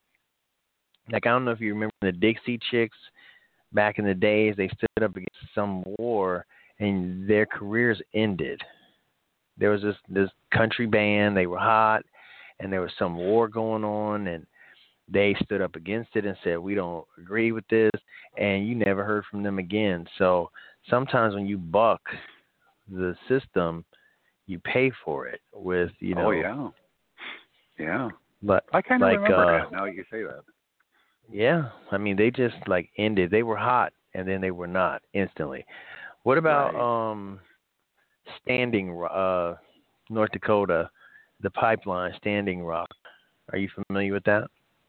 like I don't know if you remember the Dixie Chicks back in the days, they stood up against some war and their careers ended. There was this this country band, they were hot, and there was some war going on, and they stood up against it and said, we don't agree with this, and you never heard from them again. So sometimes when you buck the system, you pay for it with, you know. Oh, yeah. Yeah. But, I kind of like, remember uh, that now that you say that. Yeah, I mean, they just, like, ended. They were hot, and then they were not instantly. What about Right. um, Standing uh, North Dakota, the pipeline, Standing Rock? Are you familiar with that?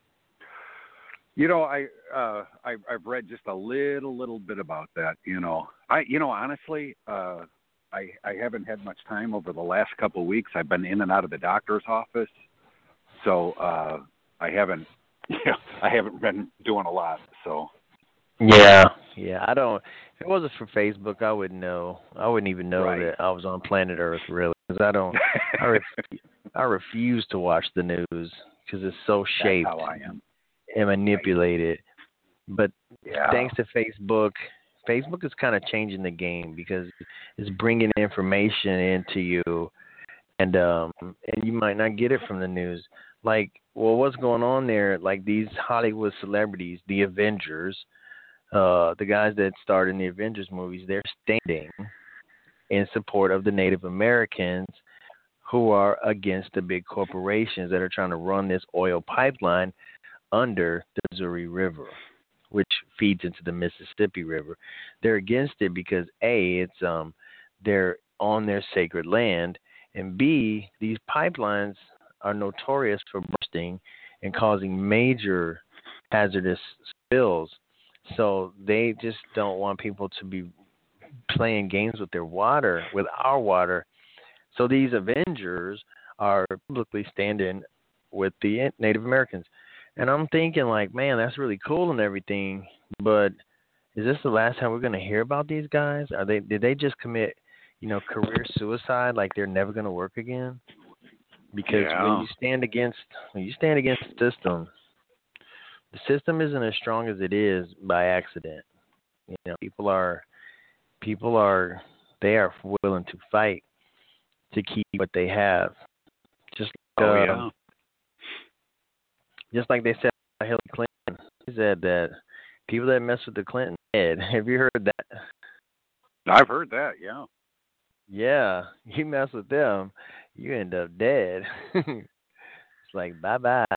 You know, I uh, I I've read just a little little bit about that. You know, I you know honestly, uh, I I haven't had much time over the last couple of weeks. I've been in and out of the doctor's office, so uh, I haven't yeah I haven't been doing a lot. So Yeah, yeah. I don't. If it wasn't for Facebook, I wouldn't know. I wouldn't even know Right. that I was on planet Earth, really, because I don't. I ref, I refuse to watch the news because it's so shaped that's how I am. and manipulated. But Yeah. thanks to Facebook, Facebook is kind of changing the game because it's bringing information into you, and um, and you might not get it from the news. Like, well, what's going on there? Like these Hollywood celebrities, the Avengers, uh, the guys that starred in the Avengers movies, they're standing in support of the Native Americans who are against the big corporations that are trying to run this oil pipeline under the Missouri River, which feeds into the Mississippi River. They're against it because A, it's um they're on their sacred land, and B, these pipelines are notorious for bursting and causing major hazardous spills. So they just don't want people to be playing games with their water, with our water. So these Avengers are publicly standing with the Native Americans. And I'm thinking, like, man, that's really cool and everything, but is this the last time we're going to hear about these guys? Are they? Did they just commit, you know, career suicide, like they're never going to work again? Because Yeah. when you stand against, when you stand against the system, the system isn't as strong as it is by accident. You know, people are, people are, they are willing to fight to keep what they have. Just like, Oh uh, yeah. Just like they said about Hillary Clinton, they said that people that mess with the Clinton dead. Have you heard that? I've heard that. Yeah. Yeah, you mess with them, you end up dead. It's like bye bye.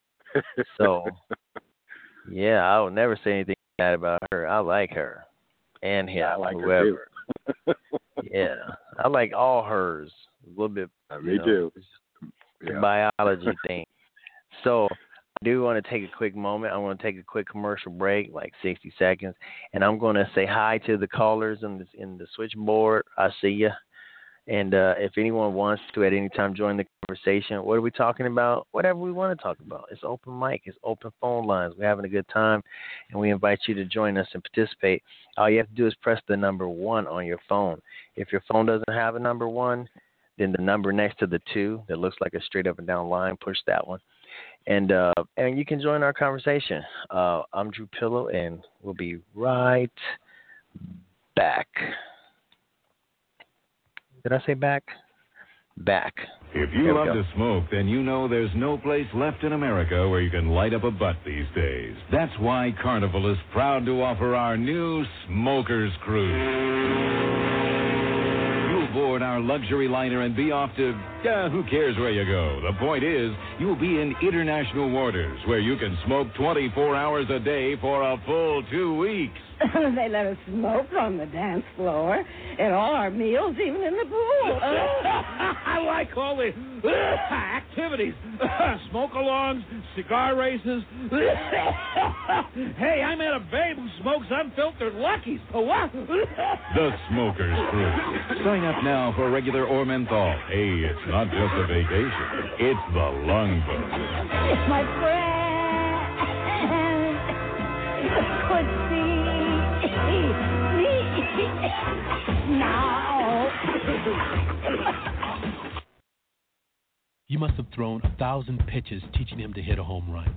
So, yeah, I would never say anything bad about her. I like her. and him, yeah, I like whoever. her too. Yeah, I like all hers. A little bit. Uh, me know, too. The Yeah. biology thing. So I do want to take a quick moment. I want to take a quick commercial break, like sixty seconds, and I'm going to say hi to the callers in the in the switchboard. I see you. And uh, if anyone wants to at any time join the conversation, what are we talking about? Whatever we want to talk about. It's open mic. It's open phone lines. We're having a good time, and we invite you to join us and participate. All you have to do is press the number one on your phone. If your phone doesn't have a number one, then the number next to the two that looks like a straight up and down line, push that one. And uh, and you can join our conversation. Uh, I'm Drew Pillow, and we'll be right back. Did I say back? Back. If you love to smoke, then you know there's no place left in America where you can light up a butt these days. That's why Carnival is proud to offer our new Smokers Cruise. You'll board our luxury liner and be off to, uh, who cares where you go. The point is, you'll be in international waters where you can smoke twenty-four hours a day for a full two weeks. They let us smoke on the dance floor, and all our meals, even in the pool. I like all the activities. Smoke-alongs, cigar races. Hey, I met a babe who smokes unfiltered Luckies. Oh, what? The Smokers Cruise. Sign up now for regular or menthol. Hey, it's not just a vacation. It's the lung boat. It's my friend. Could see. Now. You must have thrown a thousand pitches teaching him to hit a home run.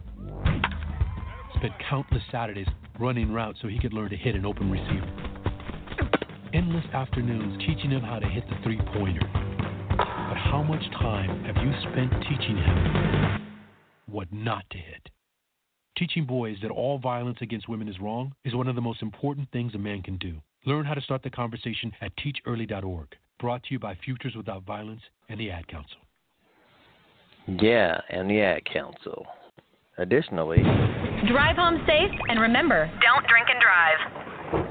Spent countless Saturdays running routes so he could learn to hit an open receiver. Endless afternoons teaching him how to hit the three-pointer. But how much time have you spent teaching him what not to hit? Teaching boys that all violence against women is wrong is one of the most important things a man can do. Learn how to start the conversation at teach early dot org. Brought to you by Futures Without Violence and the Ad Council. Yeah, and the Ad Council. Additionally, drive home safe, and remember, don't drink and drive.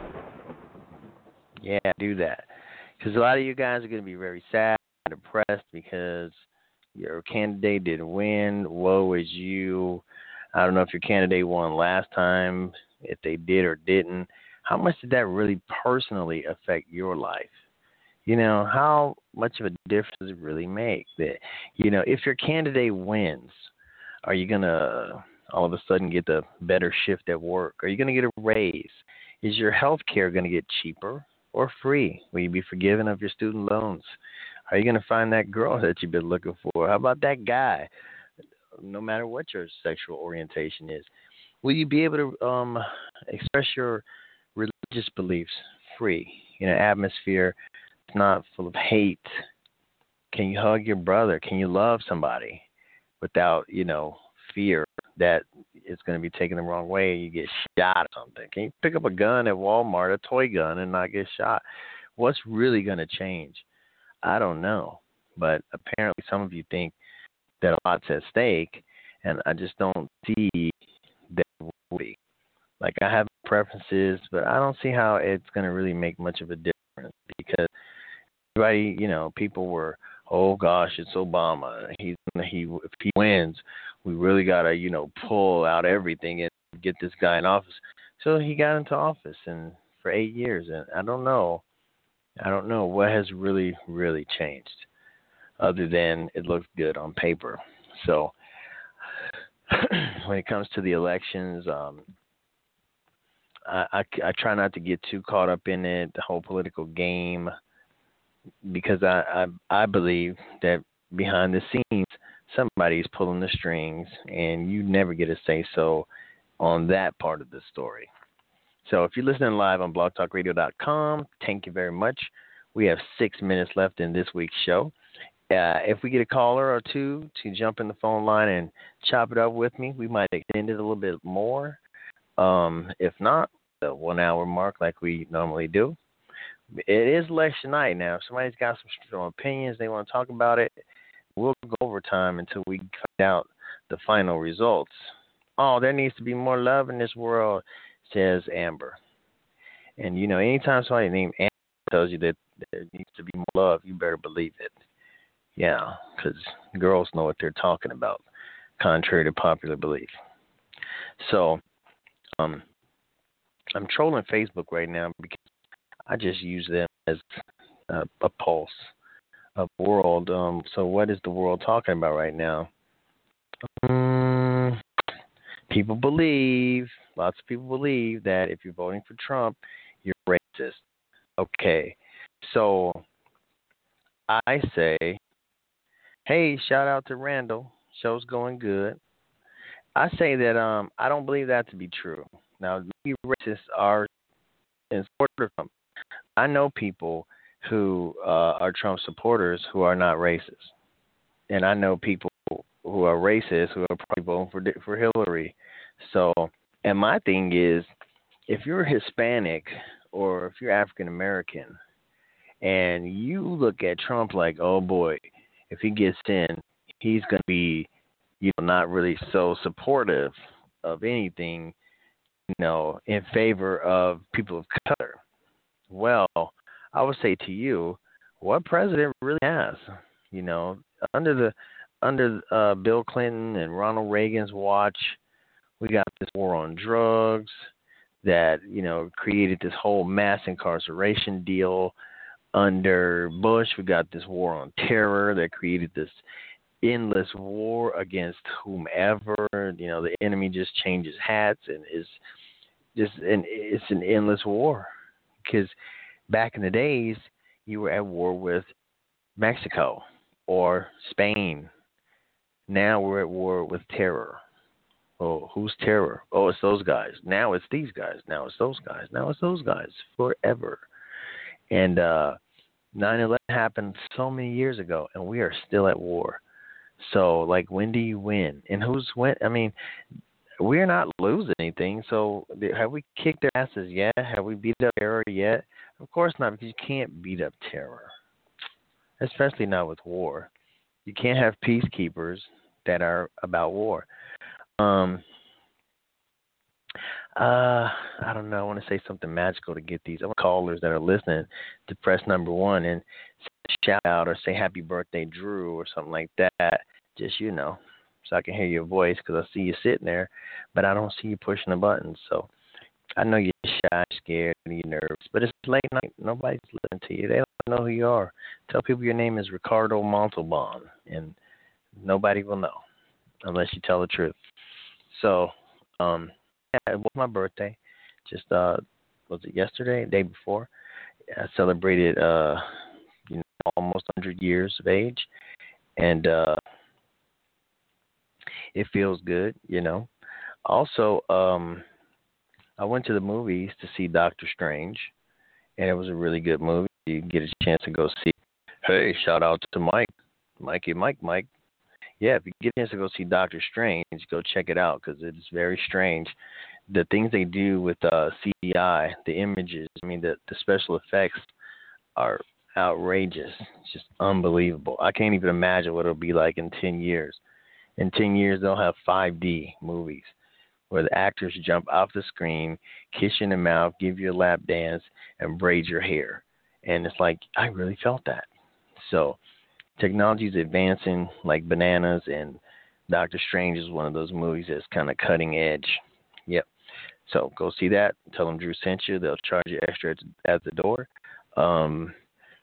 Yeah, do that. Because a lot of you guys are going to be very sad and depressed because your candidate didn't win. Woe is you. I don't know if your candidate won last time, if they did or didn't. How much did that really personally affect your life? You know, how much of a difference does it really make? That, you know, if your candidate wins, are you going to all of a sudden get the better shift at work? Are you going to get a raise? Is your health care going to get cheaper or free? Will you be forgiven of your student loans? Are you going to find that girl that you've been looking for? How about that guy? No matter what your sexual orientation is, will you be able to um, express your religious beliefs free in an atmosphere that's not full of hate? Can you hug your brother? Can you love somebody without, you know, fear that it's going to be taken the wrong way and you get shot or something? Can you pick up a gun at Walmart, a toy gun, and not get shot? What's really going to change? I don't know. But apparently some of you think that a lot's at stake, and I just don't see that will be. Like, I have preferences, but I don't see how it's going to really make much of a difference because everybody, you know, people were, oh gosh, it's Obama. He's he if he wins, we really got to, you know, pull out everything and get this guy in office. So he got into office and for eight years, and I don't know, I don't know what has really, really changed, other than it looks good on paper. So when it comes to the elections, um, I, I, I try not to get too caught up in it, the whole political game, because I, I, I believe that behind the scenes, somebody's pulling the strings, and you never get a say-so on that part of the story. So if you're listening live on blog talk radio dot com, thank you very much. We have six minutes left in this week's show. Uh, if we get a caller or two to jump in the phone line and chop it up with me, we might extend it a little bit more. Um, if not, the one-hour mark like we normally do. It is election night now. If somebody's got some strong opinions, they want to talk about it, we'll go overtime until we find out the final results. Oh, there needs to be more love in this world, says Amber. And, you know, anytime somebody named Anna tells you that there needs to be more love, you better believe it. Yeah, because girls know what they're talking about, contrary to popular belief. So, um, I'm trolling Facebook right now because I just use them as a, a pulse of the world. Um, so what is the world talking about right now? Um, people believe, lots of people believe that if you're voting for Trump, you're racist. Okay, so I say, hey, shout out to Randall. Show's going good. I say that um, I don't believe that to be true. Now, maybe racists are in support of Trump. I know people who uh, are Trump supporters who are not racist. And I know people who are racist who are probably voting for, for Hillary. So, and my thing is, if you're Hispanic or if you're African American and you look at Trump like, oh boy, if he gets in, he's going to be, you know, not really so supportive of anything, you know, in favor of people of color. Well, I would say to you, what president really has? You know, under the under uh, Bill Clinton and Ronald Reagan's watch, we got this war on drugs that, you know, created this whole mass incarceration deal. Under Bush, we got this war on terror that created this endless war against whomever. You know, the enemy just changes hats and is just an it's an endless war. Because back in the days, you were at war with Mexico or Spain. Now we're at war with terror. Oh, who's terror? Oh, it's those guys. Now it's these guys. Now it's those guys. Now it's those guys. Forever. And uh, nine eleven happened so many years ago, and we are still at war. So, like, when do you win? And who's win? I mean, we're not losing anything. So, have we kicked their asses yet? Have we beat up terror yet? Of course not, because you can't beat up terror, especially not with war. You can't have peacekeepers that are about war. Um, uh, I don't know. I want to say something magical to get these callers that are listening to press number one and shout out or say happy birthday, Drew, or something like that. Just, you know, so I can hear your voice because I see you sitting there, but I don't see you pushing the buttons. So I know you're shy, scared, and you're nervous, but it's late night. Nobody's listening to you. They don't know who you are. Tell people your name is Ricardo Montalban, and nobody will know unless you tell the truth. So, um, yeah, it was my birthday. Just, uh, was it yesterday, the day before? I celebrated, uh, you know, almost one hundred years of age, and uh, it feels good, you know. Also, um, I went to the movies to see Doctor Strange, and it was a really good movie. You get a chance to go see. Hey, shout out to Mike, Mikey, Mike, Mike. Yeah, if you get a chance to go see Doctor Strange, go check it out because it's very strange. The things they do with uh, C G I, the images, I mean, the, the special effects are outrageous. It's just unbelievable. I can't even imagine what it'll be like in ten years. In ten years, they'll have five D movies where the actors jump off the screen, kiss you in the mouth, give you a lap dance, and braid your hair. And it's like, I really felt that. So technology is advancing like bananas, and Doctor Strange is one of those movies that's kind of cutting edge. Yep. So go see that. Tell them Drew sent you. They'll charge you extra at, at the door. Um,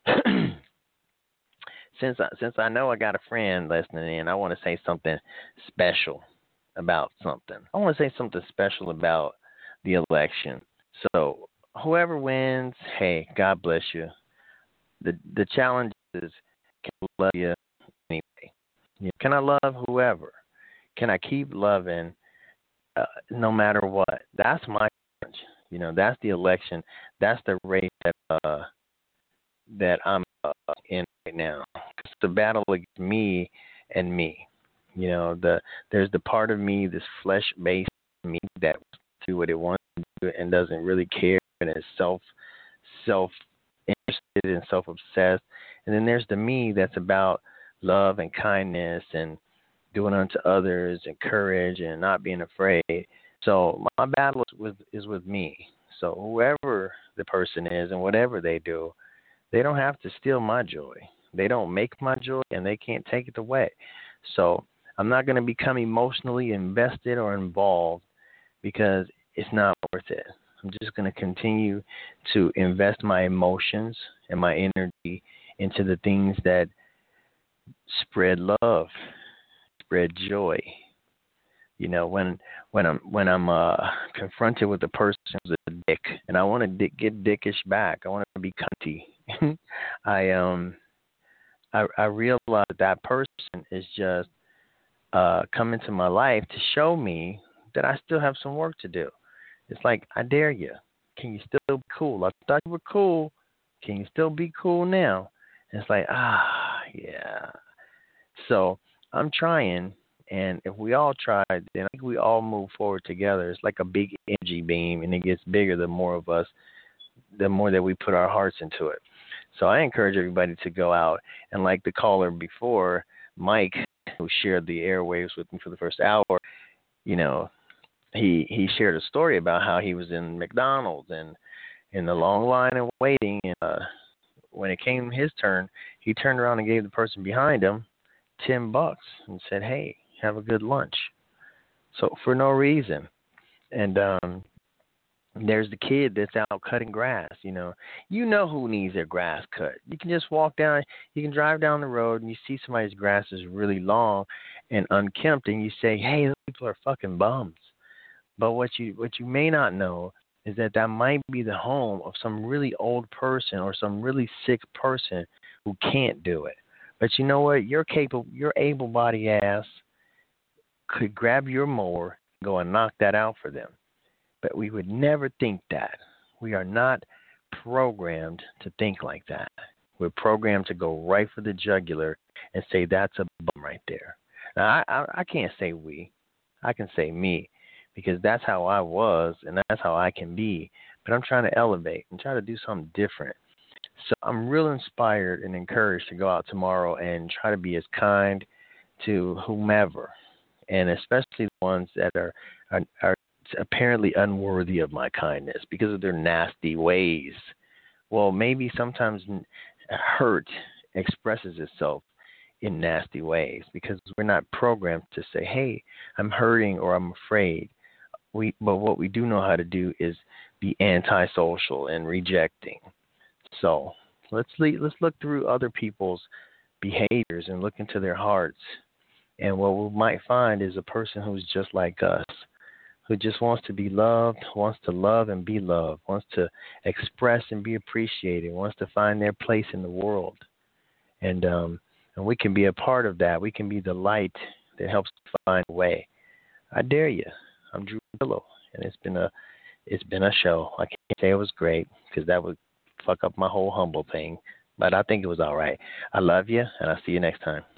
since I, since I know I got a friend listening in, I want to say something special about something. I want to say something special about the election. So whoever wins, hey, God bless you. The the challenge is, can I love you anyway? You know, can I love whoever? Can I keep loving uh, no matter what? That's my challenge. You know, that's the election. That's the race that uh, that I'm uh, in right now. It's the battle against me and me. You know, the there's the part of me, this flesh-based me, that do what it wants to do and doesn't really care and is self self interested and self-obsessed. And then there's the me that's about love and kindness and doing unto others and courage and not being afraid. So my battle is with, is with me. So whoever the person is and whatever they do, they don't have to steal my joy. They don't make my joy, and they can't take it away. So I'm not going to become emotionally invested or involved because it's not worth it. I'm just going to continue to invest my emotions and my energy into the things that spread love, spread joy. You know, when when I'm when I'm uh, confronted with a person who's a dick, and I want to dick, get dickish back, I want to be cunty. I um I I realize that that person is just uh, coming to my life to show me that I still have some work to do. It's like, I dare you. Can you still be cool? I thought you were cool. Can you still be cool now? And it's like, ah, yeah. So I'm trying, and if we all try, then I think we all move forward together. It's like a big energy beam, and it gets bigger the more of us, the more that we put our hearts into it. So I encourage everybody to go out, and like the caller before, Mike, who shared the airwaves with me for the first hour, you know, he he shared a story about how he was in McDonald's and in the long line and waiting, and uh, when it came his turn, he turned around and gave the person behind him ten bucks and said, "Hey, have a good lunch." So for no reason. And um, there's the kid that's out cutting grass. You know, you know who needs their grass cut. You can just walk down. You can drive down the road and you see somebody's grass is really long and unkempt, and you say, "Hey, those people are fucking bums." But what you what you may not know is that that might be the home of some really old person or some really sick person who can't do it. But you know what? Your capable, your able-bodied ass could grab your mower and go and knock that out for them. But we would never think that. We are not programmed to think like that. We're programmed to go right for the jugular and say that's a bum right there. Now, I, I, I can't say we. I can say me, because that's how I was and that's how I can be. But I'm trying to elevate and try to do something different. So I'm real inspired and encouraged to go out tomorrow and try to be as kind to whomever, and especially the ones that are, are, are apparently unworthy of my kindness because of their nasty ways. Well, maybe sometimes hurt expresses itself in nasty ways because we're not programmed to say, "Hey, I'm hurting" or "I'm afraid." We, but what we do know how to do is be antisocial and rejecting. So let's le- let's look through other people's behaviors and look into their hearts. And what we might find is a person who's just like us, who just wants to be loved, wants to love and be loved, wants to express and be appreciated, wants to find their place in the world. And um, and we can be a part of that. We can be the light that helps find a way. I dare you. I'm Drew Pillow, and it's been a it's been a show. I can't say it was great because that would fuck up my whole humble thing, but I think it was all right. I love you, and I'll see you next time.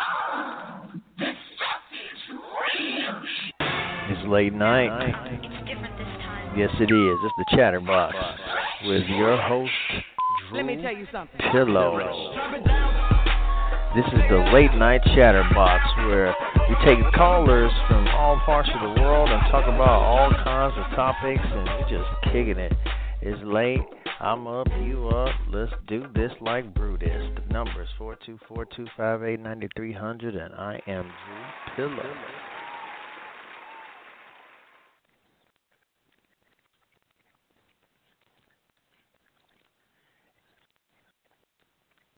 It's late night. It's different this time. Yes, it is. It's the Chatterbox with your host, Drew Let me tell you something. Pillow. This is the late night Chatterbox where we take callers from all parts of the world and talk about all kinds of topics, and we're just kicking it. It's late. I'm up, you up. Let's do this like Brutus. The number is four two four, two five eight, nine three zero zero, and I am Drew Pillow.